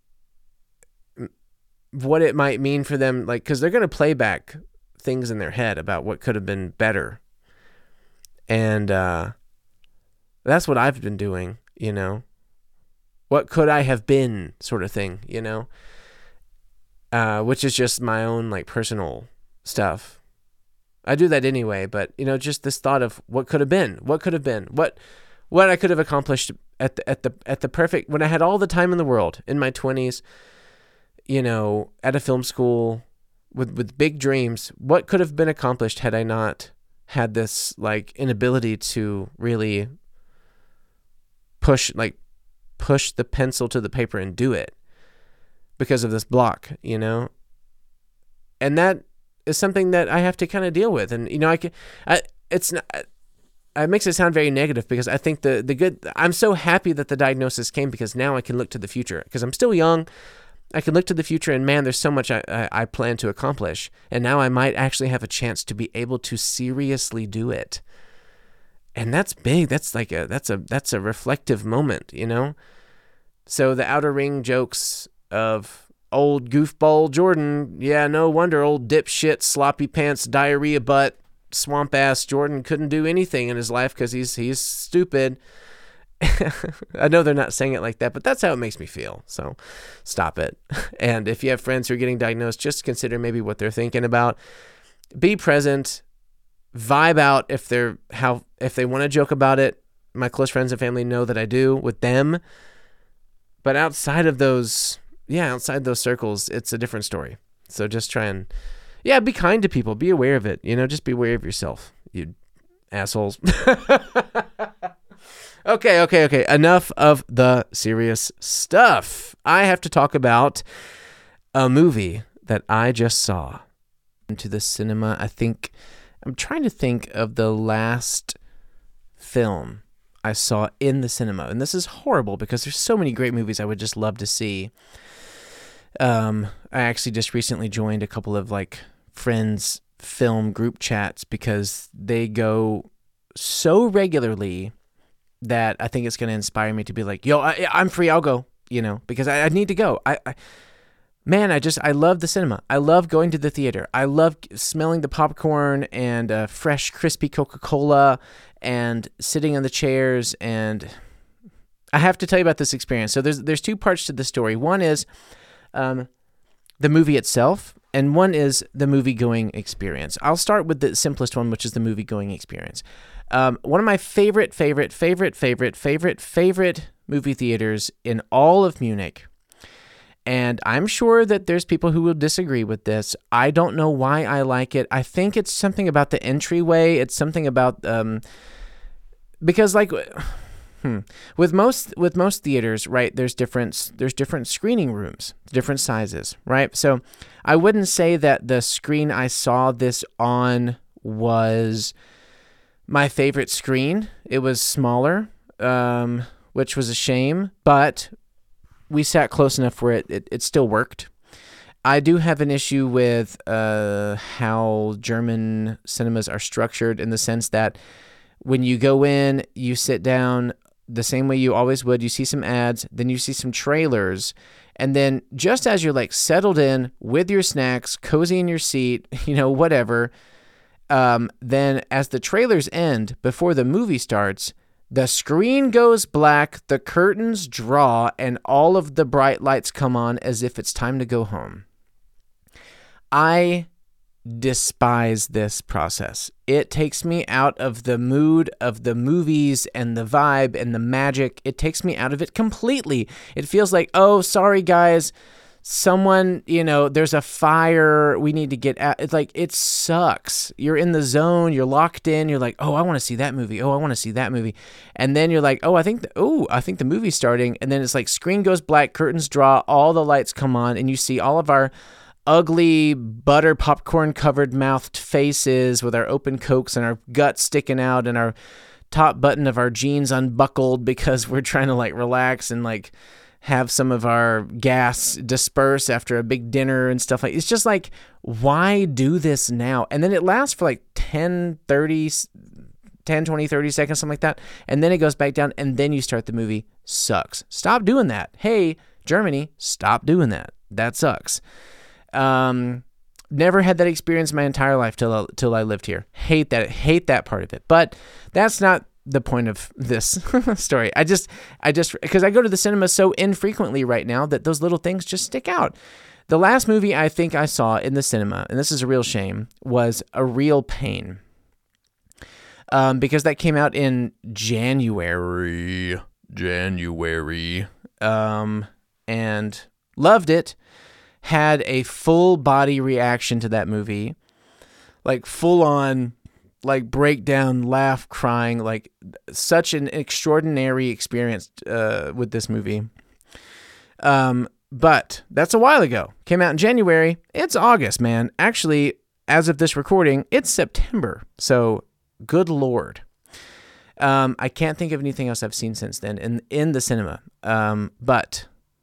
what it might mean for them, like, because they're going to play back things in their head about what could have been better. And uh, that's what I've been doing, you know. What could I have been sort of thing, you know, uh, which is just my own like personal stuff. I do that anyway, but, you know, just this thought of what could have been, what could have been, what what I could have accomplished at the, at the at the perfect, when I had all the time in the world in my twenties, you know, at a film school with, with big dreams. What could have been accomplished had I not had this like inability to really push, like push the pencil to the paper and do it because of this block, you know? And that is something that I have to kind of deal with. And, you know, I can, I, it's not, it makes it sound very negative because I think the, the good, I'm so happy that the diagnosis came because now I can look to the future because I'm still young. I can look to the future and man, there's so much I, I, I plan to accomplish. And now I might actually have a chance to be able to seriously do it. And that's big. That's like a, that's a, that's a reflective moment, you know? So the outer ring jokes of old goofball Jordan, yeah, no wonder old dipshit, sloppy pants, diarrhea butt, swamp ass Jordan couldn't do anything in his life because he's he's stupid. I know they're not saying it like that, but that's how it makes me feel. So stop it. And if you have friends who are getting diagnosed, just consider maybe what they're thinking about. Be present, vibe out if they're how if they want to joke about it. My close friends and family know that I do with them. But outside of those, yeah, outside those circles, it's a different story. So just try and, yeah, be kind to people. Be aware of it. You know, just be aware of yourself, you assholes. Okay, okay, okay. Enough of the serious stuff. I have to talk about a movie that I just saw into the cinema. I think, I'm trying to think of the last film I saw in the cinema. And this is horrible because there's so many great movies I would just love to see. Um, I actually just recently joined a couple of like friends' film group chats because they go so regularly that I think it's going to inspire me to be like, yo, I, I'm free. I'll go, you know, because I, I need to go. I, I, man, I just, I love the cinema. I love going to the theater. I love smelling the popcorn and uh, fresh, crispy Coca-Cola and sitting on the chairs. And I have to tell you about this experience. So there's, there's two parts to the story. One is um, the movie itself, and one is the movie-going experience. I'll start with the simplest one, which is the movie-going experience. Um, one of my favorite, favorite, favorite, favorite, favorite, favorite movie theaters in all of Munich. And I'm sure that there's people who will disagree with this. I don't know why I like it. I think it's something about the entryway. It's something about, um, because like, hmm, with most, with most theaters, right, there's different, there's different screening rooms, different sizes, right? So I wouldn't say that the screen I saw this on was my favorite screen. It was smaller, um, which was a shame, but we sat close enough where it, it, it still worked. I do have an issue with uh, how German cinemas are structured in the sense that when you go in, you sit down the same way you always would. You see some ads, then you see some trailers, and then just as you're like settled in with your snacks, cozy in your seat, you know, whatever, um, then as the trailers end, before the movie starts, the screen goes black, the curtains draw, and all of the bright lights come on as if it's time to go home. I despise this process. It takes me out of the mood of the movies and the vibe and the magic. It takes me out of it completely. It feels like, oh, sorry, guys. Someone, you know, there's a fire, we need to get out. It's like, it sucks. You're in the zone, you're locked in, you're like, oh, I want to see that movie. Oh, I want to see that movie. And then you're like, oh, I think, the, oh, I think the movie's starting. And then it's like screen goes black, curtains draw, all the lights come on, and you see all of our ugly butter popcorn covered mouthed faces with our open cokes and our guts sticking out and our top button of our jeans unbuckled because we're trying to like relax and like have some of our gas disperse after a big dinner and stuff like, it's just like, why do this now? And then it lasts for like ten, thirty, ten, twenty, thirty seconds, something like that. And then it goes back down, and then you start the movie. Sucks. Stop doing that. Hey, Germany, stop doing that. That sucks. Um, never had that experience my entire life till I, till I lived here. Hate that. Hate that part of it. But that's not the point of this story. I just, I just, because I go to the cinema so infrequently right now that those little things just stick out. The last movie I think I saw in the cinema, and this is a real shame, was A Real Pain. Um, because that came out in January, January, um, and loved it. Had a full body reaction to that movie, like full on, like breakdown, laugh, crying, like such an extraordinary experience uh, with this movie. Um, but that's a while ago. Came out in January. It's August, man. Actually, as of this recording, it's September. So, good Lord. Um, I can't think of anything else I've seen since then in in the cinema. Um, but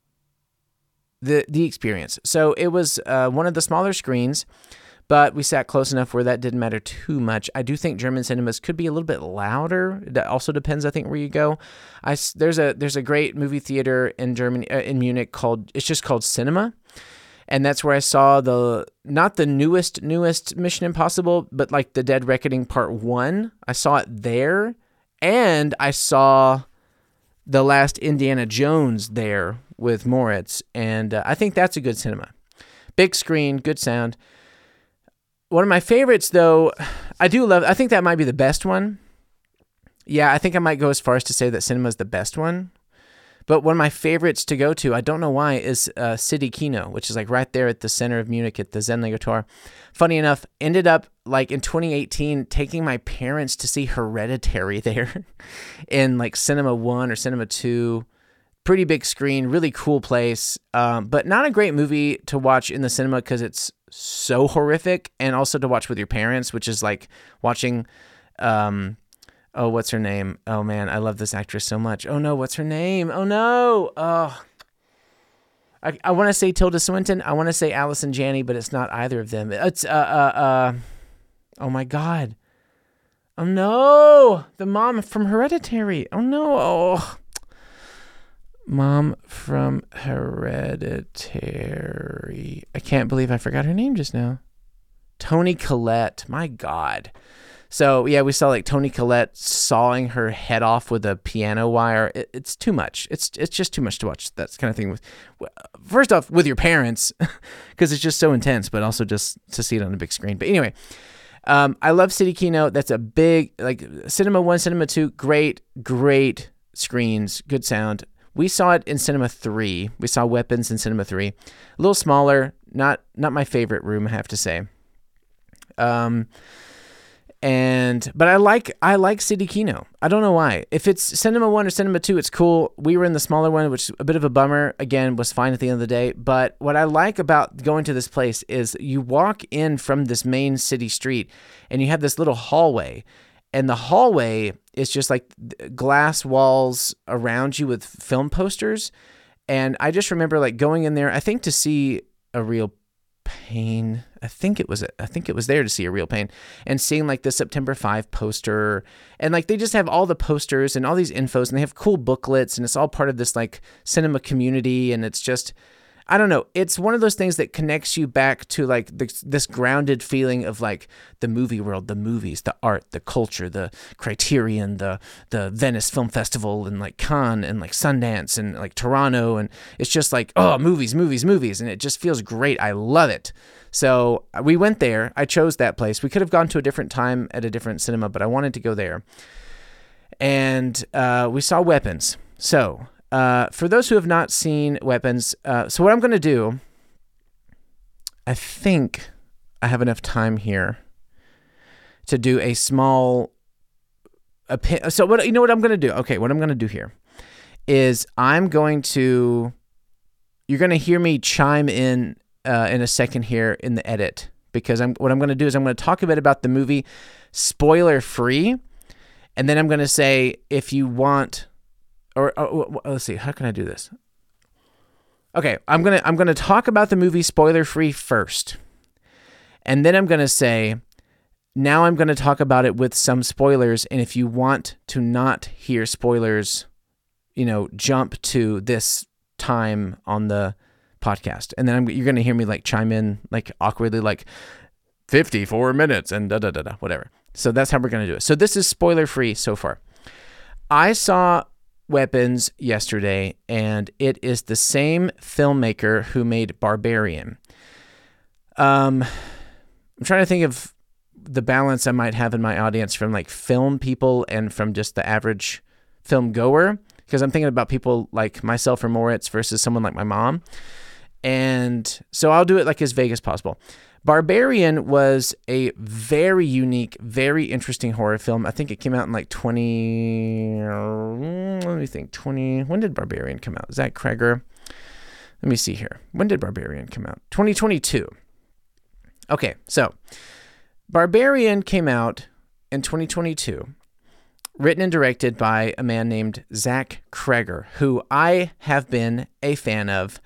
the the experience. So it was uh, one of the smaller screens. But we sat close enough where that didn't matter too much. I do think German cinemas could be a little bit louder. That also depends, I think, where you go. I, there's a there's a great movie theater in Germany, uh, in Munich called, it's just called Cinema. And that's where I saw the, not the newest, newest Mission Impossible, but like the Dead Reckoning Part one. I saw it there. And I saw the last Indiana Jones there with Moritz. And uh, I think that's a good cinema. Big screen, good sound. One of my favorites, though, I do love, I think that might be the best one. Yeah, I think I might go as far as to say that cinema is the best one. But one of my favorites to go to, I don't know why, is uh, City Kino, which is like right there at the center of Munich at the Sendlinger Tor. Funny enough, ended up like in twenty eighteen taking my parents to see Hereditary there in like Cinema one or Cinema two. Pretty big screen, really cool place, um, but not a great movie to watch in the cinema because it's so horrific, and also to watch with your parents, which is like watching, um, oh, what's her name? Oh man, I love this actress so much. Oh no, what's her name? Oh no, oh, I, I want to say Tilda Swinton. I want to say Allison Janney, but it's not either of them. It's uh uh uh, oh my god, oh no, the mom from Hereditary. Oh no, oh. Mom from Hereditary. I can't believe I forgot her name just now. Toni Collette. My God. So, yeah, we saw like Toni Collette sawing her head off with a piano wire. It, it's too much. It's it's just too much to watch. That kind of thing. With, first off, with your parents, because it's just so intense, but also just to see it on a big screen. But anyway, um, I love City Kino. That's a big, like, Cinema one, Cinema two, great, great screens, good sound. We saw it in Cinema three. We saw Weapons in Cinema three. A little smaller, not not my favorite room, I have to say. Um, and but I like I like City Kino. I don't know why. If it's Cinema one or Cinema two, it's cool. We were in the smaller one, which is a bit of a bummer. Again, was fine at the end of the day. But what I like about going to this place is you walk in from this main city street, and you have this little hallway. And the hallway is just like glass walls around you with film posters. And I just remember like going in there, I think to see A Real Pain. I think it was, I think it was there to see A Real Pain, and seeing like the September fifth poster, and like they just have all the posters and all these infos, and they have cool booklets, and it's all part of this like cinema community. And it's just, I don't know. It's one of those things that connects you back to like this, this grounded feeling of like the movie world, the movies, the art, the culture, the Criterion, the the Venice Film Festival, and like Cannes, and like Sundance, and like Toronto. And it's just like, oh, movies, movies, movies. And it just feels great. I love it. So we went there. I chose that place. We could have gone to a different time at a different cinema, but I wanted to go there. And uh, we saw Weapons. So... Uh, for those who have not seen Weapons, uh, so what I'm going to do, I think I have enough time here to do a small, opi- so what, you know what I'm going to do? Okay, what I'm going to do here is I'm going to, you're going to hear me chime in uh, in a second here in the edit, because I'm what I'm going to do is I'm going to talk a bit about the movie, spoiler free, and then I'm going to say if you want... Or, or let's see, how can I do this? Okay, I'm gonna I'm gonna talk about the movie spoiler free first, and then I'm gonna say, now I'm going to talk about it with some spoilers. And if you want to not hear spoilers, you know, jump to this time on the podcast. And then I'm, you're going to hear me like chime in like awkwardly, like fifty-four minutes and da da da da, whatever. So that's how we're going to do it. So this is spoiler free so far. I saw Weapons yesterday, and it is the same filmmaker who made Barbarian. Um, I'm trying to think of the balance I might have in my audience from like film people and from just the average film goer, because I'm thinking about people like myself or Moritz versus someone like my mom. And so I'll do it like as vague as possible. Barbarian was a very unique, very interesting horror film. I think it came out in like twenty, let me think, twenty, when did Barbarian come out? Zach Kreger. Let me see here. When did Barbarian come out? twenty twenty-two. Okay, so Barbarian came out in twenty twenty-two, written and directed by a man named Zach Kreger, who I have been a fan of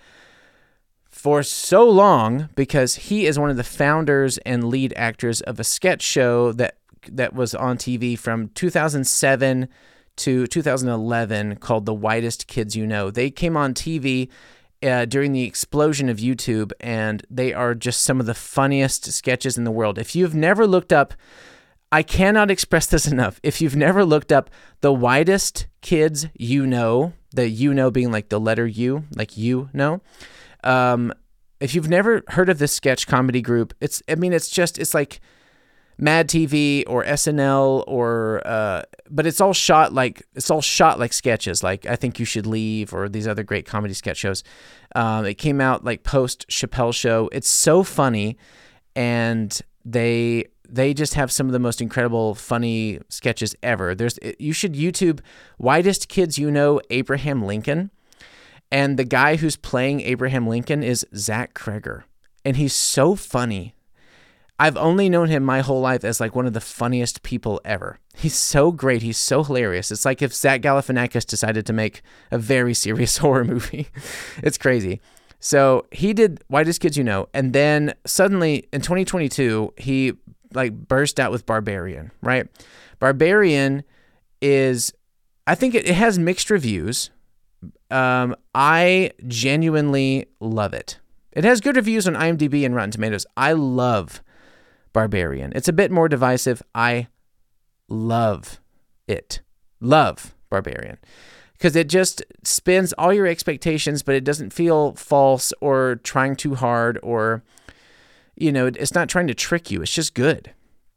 for so long because he is one of the founders and lead actors of a sketch show that that was on T V from two thousand seven to two thousand eleven called The Whitest Kids You Know. They came on T V uh, during the explosion of YouTube, and they are just some of the funniest sketches in the world. If you've never looked up, I cannot express this enough. If you've never looked up The Whitest Kids You Know, the you know being like the letter U, like you know, Um, if you've never heard of this sketch comedy group, it's, I mean, it's just, it's like Mad T V or S N L or, uh, but it's all shot like, it's all shot like sketches, like I Think You Should Leave or these other great comedy sketch shows. Um, it came out like post Chappelle Show. It's so funny. And they, they just have some of the most incredible, funny sketches ever. There's, you should YouTube Whitest Kids You Know, Abraham Lincoln. And the guy who's playing Abraham Lincoln is Zach Kreger. And he's so funny. I've only known him my whole life as like one of the funniest people ever. He's so great. He's so hilarious. It's like if Zach Galifianakis decided to make a very serious horror movie. It's crazy. So he did Whitest Kids You Know. And then suddenly in twenty twenty-two, he like burst out with Barbarian, right? Barbarian is, I think it, it has mixed reviews. Um, I genuinely love it. It has good reviews on IMDb and Rotten Tomatoes. I love Barbarian. It's a bit more divisive. I love it. Love Barbarian. Because it just spins all your expectations, but it doesn't feel false or trying too hard or, you know, it's not trying to trick you. It's just good.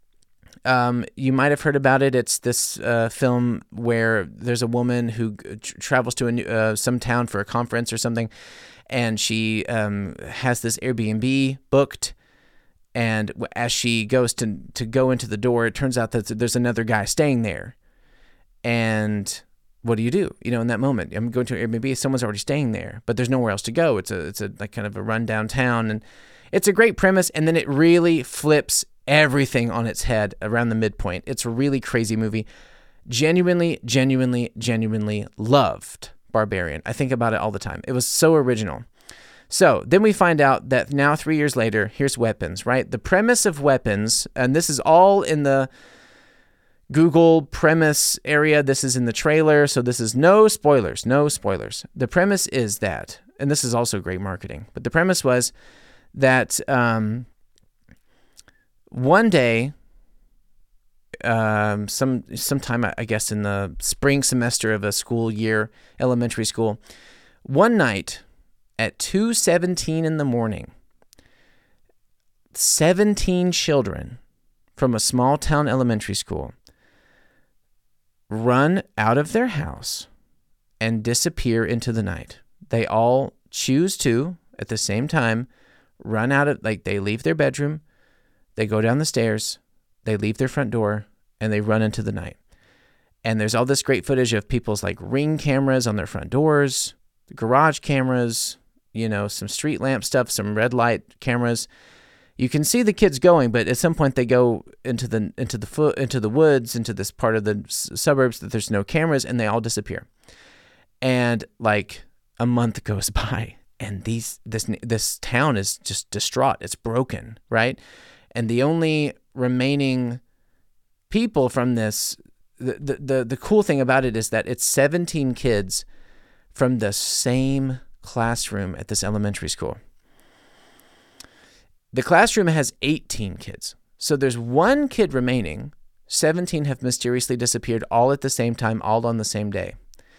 Um, you might have heard about it. It's this uh, film where there's a woman who t- travels to a new, uh, some town for a conference or something, and she um, has this Airbnb booked. And as she goes to to go into the door, it turns out that there's another guy staying there. And what do you do? You know, in that moment, I'm going to an Airbnb. Someone's already staying there, but there's nowhere else to go. It's a it's a like kind of a rundown town, and it's a great premise. And then it really flips everything on its head around the midpoint. It's a really crazy movie. Genuinely, genuinely, genuinely loved Barbarian. I think about it all the time. It was so original. So then we find out that now three years later, here's Weapons, right? The premise of Weapons, and this is all in the Google premise area. This is in the trailer, so this is no spoilers, no spoilers. The premise is that, and this is also great marketing, but the premise was that um, one day, um, some sometime I guess in the spring semester of a school year, elementary school, one night at two seventeen in the morning, seventeen children from a small town elementary school run out of their house and disappear into the night. They all choose to, at the same time, run out of, like they leave their bedroom, they go down the stairs, they leave their front door, and they run into the night. And there's all this great footage of people's like Ring cameras on their front doors, garage cameras, you know, some street lamp stuff, some red light cameras. You can see the kids going, but at some point they go into the into the fo- into the woods, into this part of the s- suburbs that there's no cameras, and they all disappear. And like a month goes by, and these this this town is just distraught. It's broken, right? And the only remaining people from this, the, the, the, the cool thing about it is that it's seventeen kids from the same classroom at this elementary school. The classroom has eighteen kids. So there's one kid remaining. seventeen have mysteriously disappeared all at the same time, all on the same day.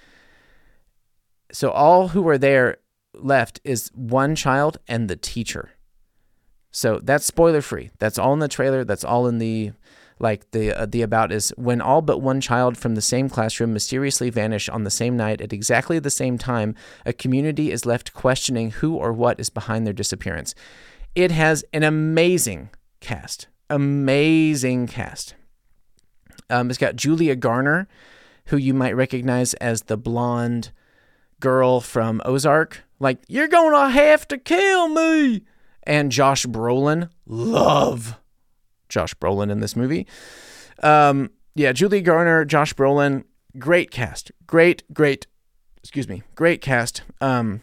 So all who are there left is one child and the teacher. So that's spoiler free. That's all in the trailer. That's all in the, like the uh, the about is when all but one child from the same classroom mysteriously vanish on the same night at exactly the same time, a community is left questioning who or what is behind their disappearance. It has an amazing cast. Amazing cast. Um, it's got Julia Garner, who you might recognize as the blonde girl from Ozark. Like, you're gonna have to kill me. And Josh Brolin. Love Josh Brolin in this movie. Um, yeah, Julia Garner, Josh Brolin. Great cast. Great, great, excuse me, great cast. Um,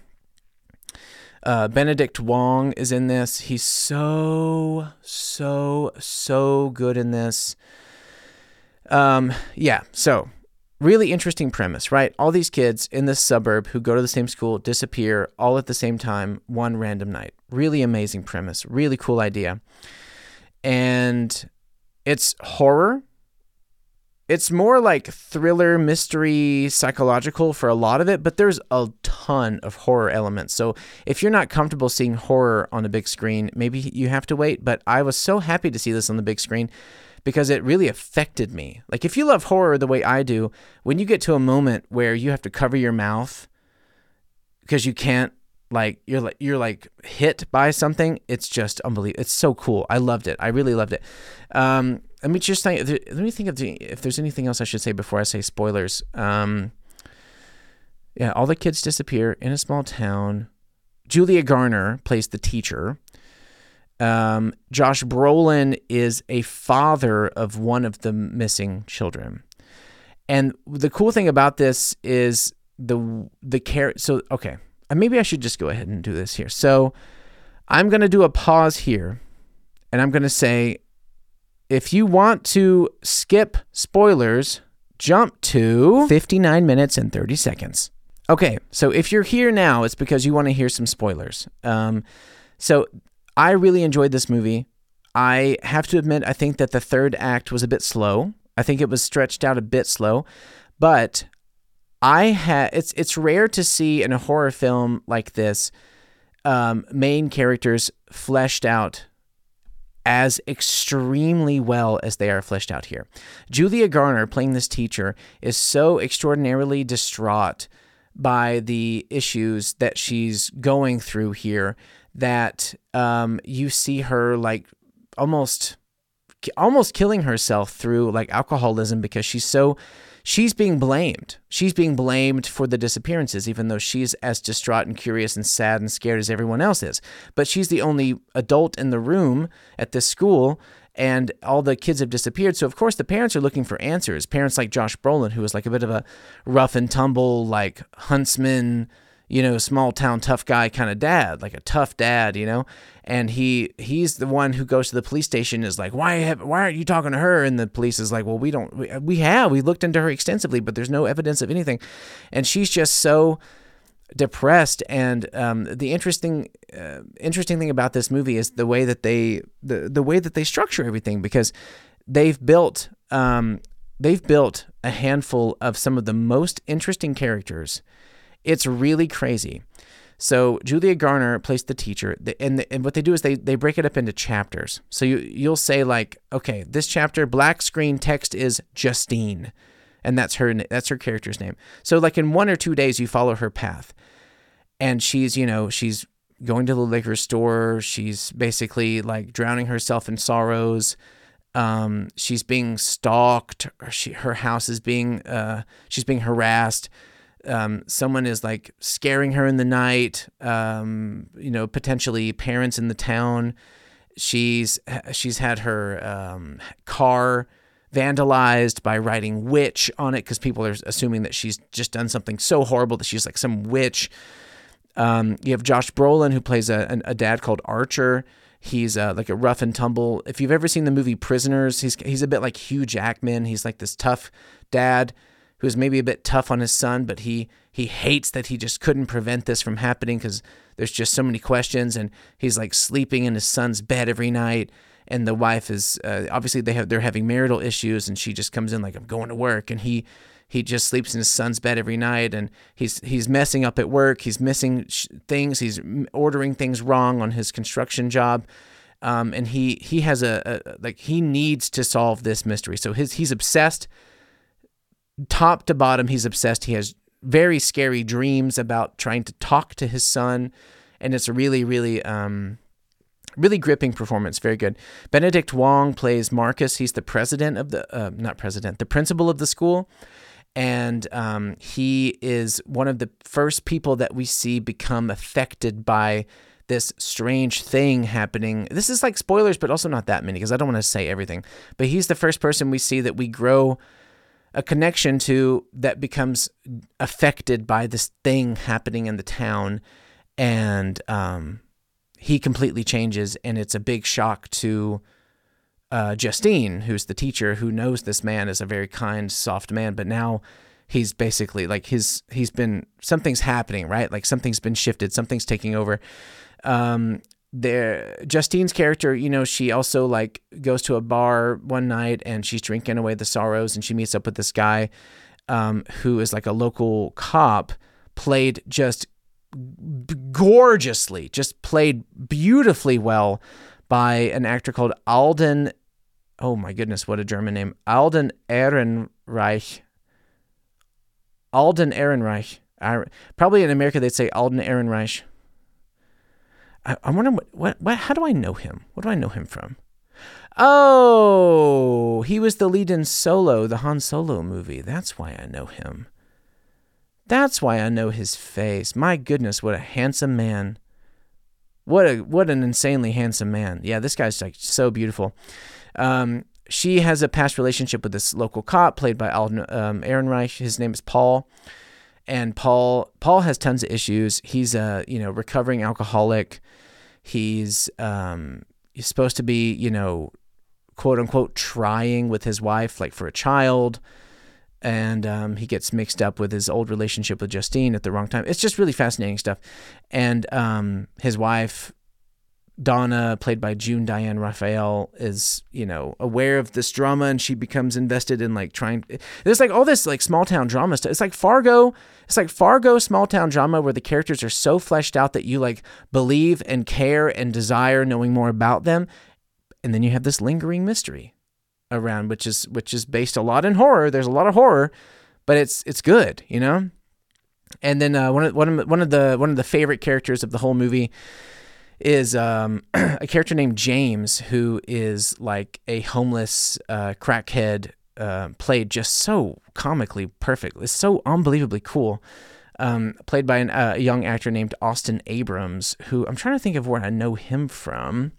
uh, Benedict Wong is in this. He's so, so, so good in this. Um, yeah, so really interesting premise, right? All these kids in this suburb who go to the same school disappear all at the same time, one random night. Really amazing premise, really cool idea. And it's horror. It's more like thriller, mystery, psychological for a lot of it, but there's a ton of horror elements. So if you're not comfortable seeing horror on a big screen, maybe you have to wait. But I was so happy to see this on the big screen because it really affected me. Like, if you love horror the way I do, when you get to a moment where you have to cover your mouth because you can't, like, you're like you're like hit by something, it's just unbelievable. It's so cool. I loved it. I really loved it. Um, let me just think. Let me think of the, if there's anything else I should say before I say spoilers. Um, yeah, all the kids disappear in a small town. Julia Garner plays the teacher. Um, Josh Brolin is a father of one of the missing children. And the cool thing about this is the the care. So, okay, maybe I should just go ahead and do this here. So I'm going to do a pause here, and I'm going to say, if you want to skip spoilers, jump to fifty-nine minutes and thirty seconds. Okay, so if you're here now, it's because you want to hear some spoilers. Um, so I really enjoyed this movie. I have to admit, I think that the third act was a bit slow. I think it was stretched out a bit slow, but I had it's it's rare to see in a horror film like this um, main characters fleshed out as extremely well as they are fleshed out here. Julia Garner, playing this teacher, is so extraordinarily distraught by the issues that she's going through here that um, you see her like almost almost killing herself through like alcoholism because she's so she's being blamed. She's being blamed for the disappearances, even though she's as distraught and curious and sad and scared as everyone else is. But she's the only adult in the room at this school, and all the kids have disappeared. So, of course, the parents are looking for answers. Parents like Josh Brolin, who is like a bit of a rough and tumble, like huntsman, you know, small town tough guy kind of dad, like a tough dad, you know, and he he's the one who goes to the police station and is like, why have why aren't you talking to her? And the police is like, well, we don't we, we have we looked into her extensively, but there's no evidence of anything, and she's just so depressed. And um, the interesting uh, interesting thing about this movie is the way that they the the way that they structure everything, because they've built um, they've built a handful of some of the most interesting characters. It's really crazy. So Julia Garner plays the teacher, and the, and what they do is they they break it up into chapters. So you you'll say like, okay, this chapter, black screen text is Justine, and that's her that's her character's name. So like in one or two days, you follow her path, and she's you know she's going to the liquor store. She's basically like drowning herself in sorrows. Um, she's being stalked. Or she her house is being uh she's being harassed. Um, someone is like scaring her in the night, um, you know, potentially parents in the town. She's, she's had her, um, car vandalized by writing witch on it, because people are assuming that she's just done something so horrible that she's like some witch. Um, you have Josh Brolin, who plays a, a dad called Archer. He's uh, like a rough and tumble. If you've ever seen the movie Prisoners, he's he's a bit like Hugh Jackman. He's like this tough dad who's maybe a bit tough on his son, but he he hates that he just couldn't prevent this from happening because there's just so many questions, and he's like sleeping in his son's bed every night. And the wife is uh, obviously they have they're having marital issues, and she just comes in like, I'm going to work, and he he just sleeps in his son's bed every night, and he's he's messing up at work. He's missing sh- things. He's ordering things wrong on his construction job, um, and he he has a, a like he needs to solve this mystery. So his he's obsessed, top to bottom. He's obsessed. He has very scary dreams about trying to talk to his son, and it's a really really um, really gripping performance. Very good. Benedict Wong plays Marcus. He's the president of the uh, not president, the principal of the school. And um, he is one of the first people that we see become affected by this strange thing happening. This is like spoilers, but also not that many because I don't want to say everything. But he's the first person we see that we grow a connection to that becomes affected by this thing happening in the town. And um, he completely changes, and it's a big shock to Uh, Justine, who's the teacher, who knows this man is a very kind, soft man, but now he's basically like his, he's been, something's happening, right? Like something's been shifted, something's taking over. Um, there, Justine's character, you know, she also like goes to a bar one night and she's drinking away the sorrows, and she meets up with this guy um, who is like a local cop, played just gorgeously, just played beautifully well by an actor called Alden. Oh my goodness, what a German name. Alden Ehrenreich. Alden Ehrenreich. I, probably in America they'd say Alden Ehrenreich. I, I wonder what, what, what, how do I know him? What do I know him from? Oh, he was the lead in Solo, the Han Solo movie. That's why I know him. That's why I know his face. My goodness, what a handsome man. What a what an insanely handsome man. Yeah, this guy's like so beautiful. Um, she has a past relationship with this local cop played by Alden um, Ehrenreich. His name is Paul, and Paul Paul has tons of issues. He's a you know recovering alcoholic. He's um, he's supposed to be you know quote unquote trying with his wife like for a child, and um, he gets mixed up with his old relationship with Justine at the wrong time. It's just really fascinating stuff. And um, his wife, Donna, played by June Diane Raphael, is, you know, aware of this drama, and she becomes invested in like trying. There's like all this like small town drama stuff. It's like Fargo. It's like Fargo small town drama where the characters are so fleshed out that you like believe and care and desire knowing more about them. And then you have this lingering mystery around, which is which is based a lot in horror. There's a lot of horror, but it's it's good, you know. And then uh, one of one of one of the one of the favorite characters of the whole movie is um, a character named James, who is like a homeless uh, crackhead, uh, played just so comically perfect. It's so unbelievably cool. Um, played by an, uh, a young actor named Austin Abrams, who I'm trying to think of where I know him from.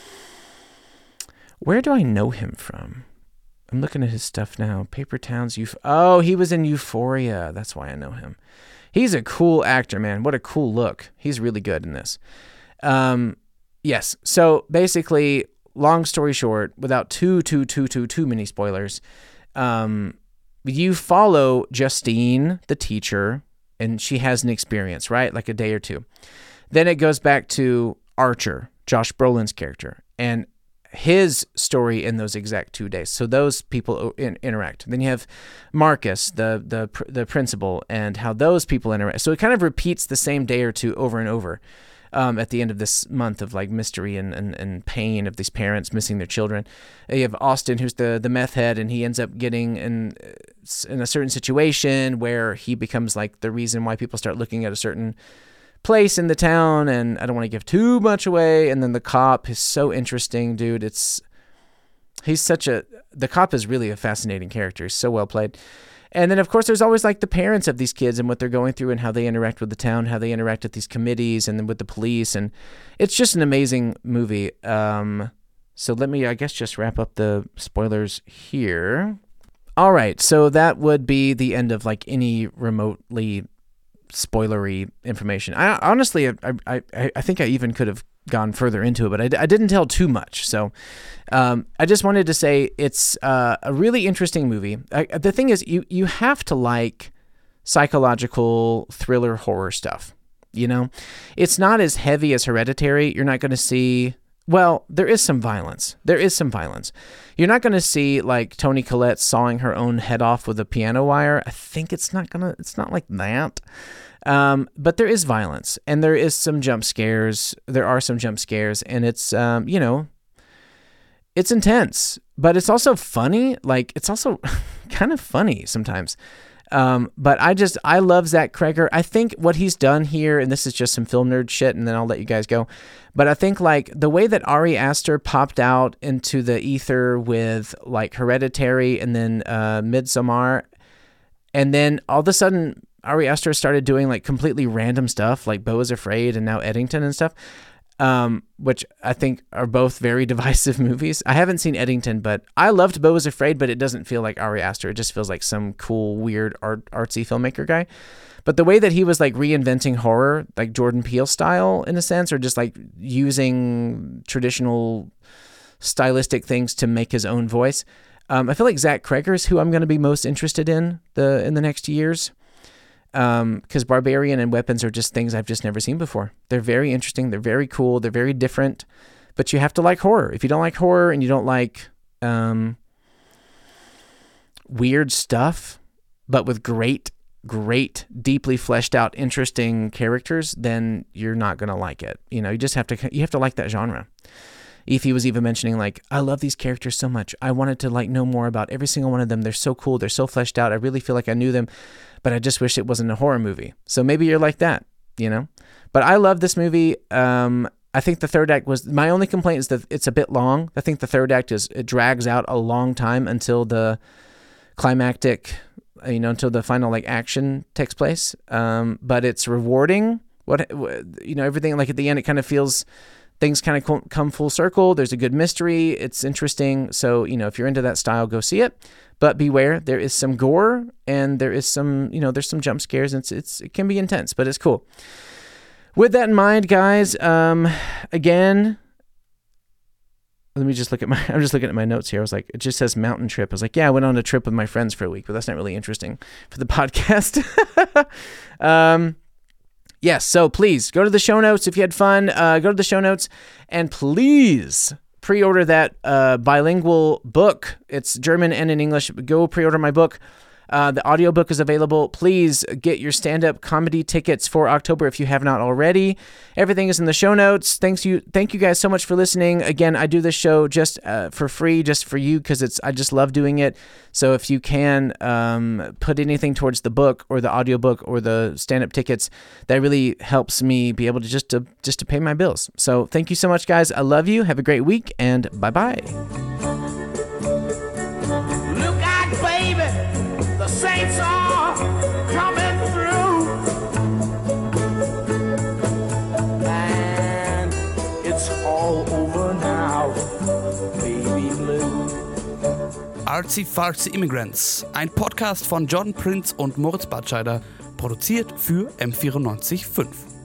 Where do I know him from? I'm looking at his stuff now. Paper Towns. Euph- oh, he was in Euphoria. That's why I know him. He's a cool actor, man. What a cool look. He's really good in this. Um, yes. So basically, long story short, without too, too, too, too, too many spoilers, um, you follow Justine, the teacher, and she has an experience, right? Like a day or two. Then it goes back to Archer, Josh Brolin's character, and his story in those exact two days. So those people in, interact. Then you have Marcus, the the the principal, and how those people interact. So it kind of repeats the same day or two over and over um, at the end of this month of like mystery and, and, and pain of these parents missing their children. You have Austin, who's the, the meth head, and he ends up getting in, in a certain situation where he becomes like the reason why people start looking at a certain place in the town, and I don't want to give too much away. And then the cop is so interesting, dude. It's he's such a the cop is really a fascinating character. He's so well played. And then of course there's always like the parents of these kids and what they're going through and how they interact with the town, how they interact with these committees and then with the police, and it's just an amazing movie. Um, so let me I guess just wrap up the spoilers here. All right, so that would be the end of like any remotely spoilery information. I honestly, I, I, I think I even could have gone further into it, but I, I didn't tell too much. So um, I just wanted to say it's uh, a really interesting movie. I, the thing is, you you have to like psychological thriller horror stuff. You know, it's not as heavy as Hereditary. You're not going to see, well, there is some violence. There is some violence. You're not going to see like Toni Collette sawing her own head off with a piano wire. I think it's not going to, it's not like that. Um, but there is violence, and there is some jump scares. There are some jump scares, and it's, um, you know, it's intense, but it's also funny. Like, it's also kind of funny sometimes. Um, but I just, I love Zach Cregger. I think what he's done here, and this is just some film nerd shit, and then I'll let you guys go. But I think like the way that Ari Aster popped out into the ether with like Hereditary and then, uh, Midsommar, and then all of a sudden Ari Aster started doing like completely random stuff like Beau is Afraid and now Eddington and stuff, um, which I think are both very divisive movies. I haven't seen Eddington, but I loved Beau is Afraid, but it doesn't feel like Ari Aster. It just feels like some cool, weird, art, artsy filmmaker guy. But the way that he was like reinventing horror, like Jordan Peele style in a sense, or just like using traditional stylistic things to make his own voice. Um, I feel like Zach Cregger is who I'm going to be most interested in the in the next years. Um, because Barbarian and Weapons are just things I've just never seen before. They're very interesting. They're very cool. They're very different, but you have to like horror. If you don't like horror and you don't like, um, weird stuff, but with great, great, deeply fleshed out, interesting characters, then you're not going to like it. You know, you just have to, you have to like that genre. Ify was even mentioning like, I love these characters so much. I wanted to like know more about every single one of them. They're so cool. They're so fleshed out. I really feel like I knew them, but I just wish it wasn't a horror movie. So maybe you're like that, you know, but I love this movie. Um, I think the third act was, my only complaint is that it's a bit long. I think the third act is, it drags out a long time until the climactic, you know, until the final like action takes place. Um, but it's rewarding. What, you know, everything like at the end, it kind of feels, things kind of come full circle. There's a good mystery. It's interesting. So, you know, if you're into that style, go see it. But beware, there is some gore and there is some, you know, there's some jump scares. And it's, it's it can be intense, but it's cool. With that in mind, guys, um, again, let me just look at my, I'm just looking at my notes here. I was like, it just says mountain trip. I was like, yeah, I went on a trip with my friends for a week, but that's not really interesting for the podcast. um, Yes, so please go to the show notes if you had fun. Uh, go to the show notes and please pre-order that uh, bilingual book. It's German and in English. Go pre-order my book. Uh, the audiobook is available. Please get your stand-up comedy tickets for October if you have not already. Everything is in the show notes. Thanks you, thank you guys so much for listening. Again, I do this show just uh, for free, just for you, because it's I just love doing it. So if you can um, put anything towards the book or the audiobook or the stand-up tickets, that really helps me be able to just to just to pay my bills. So thank you so much, guys. I love you. Have a great week, and bye-bye. Look out, baby. The saints are coming through, and it's all over now, baby blue. Artsy Fartsy Immigrants, ein Podcast von John Prinz und Moritz Batscheider, produziert für M vierundneunzig Komma fünf.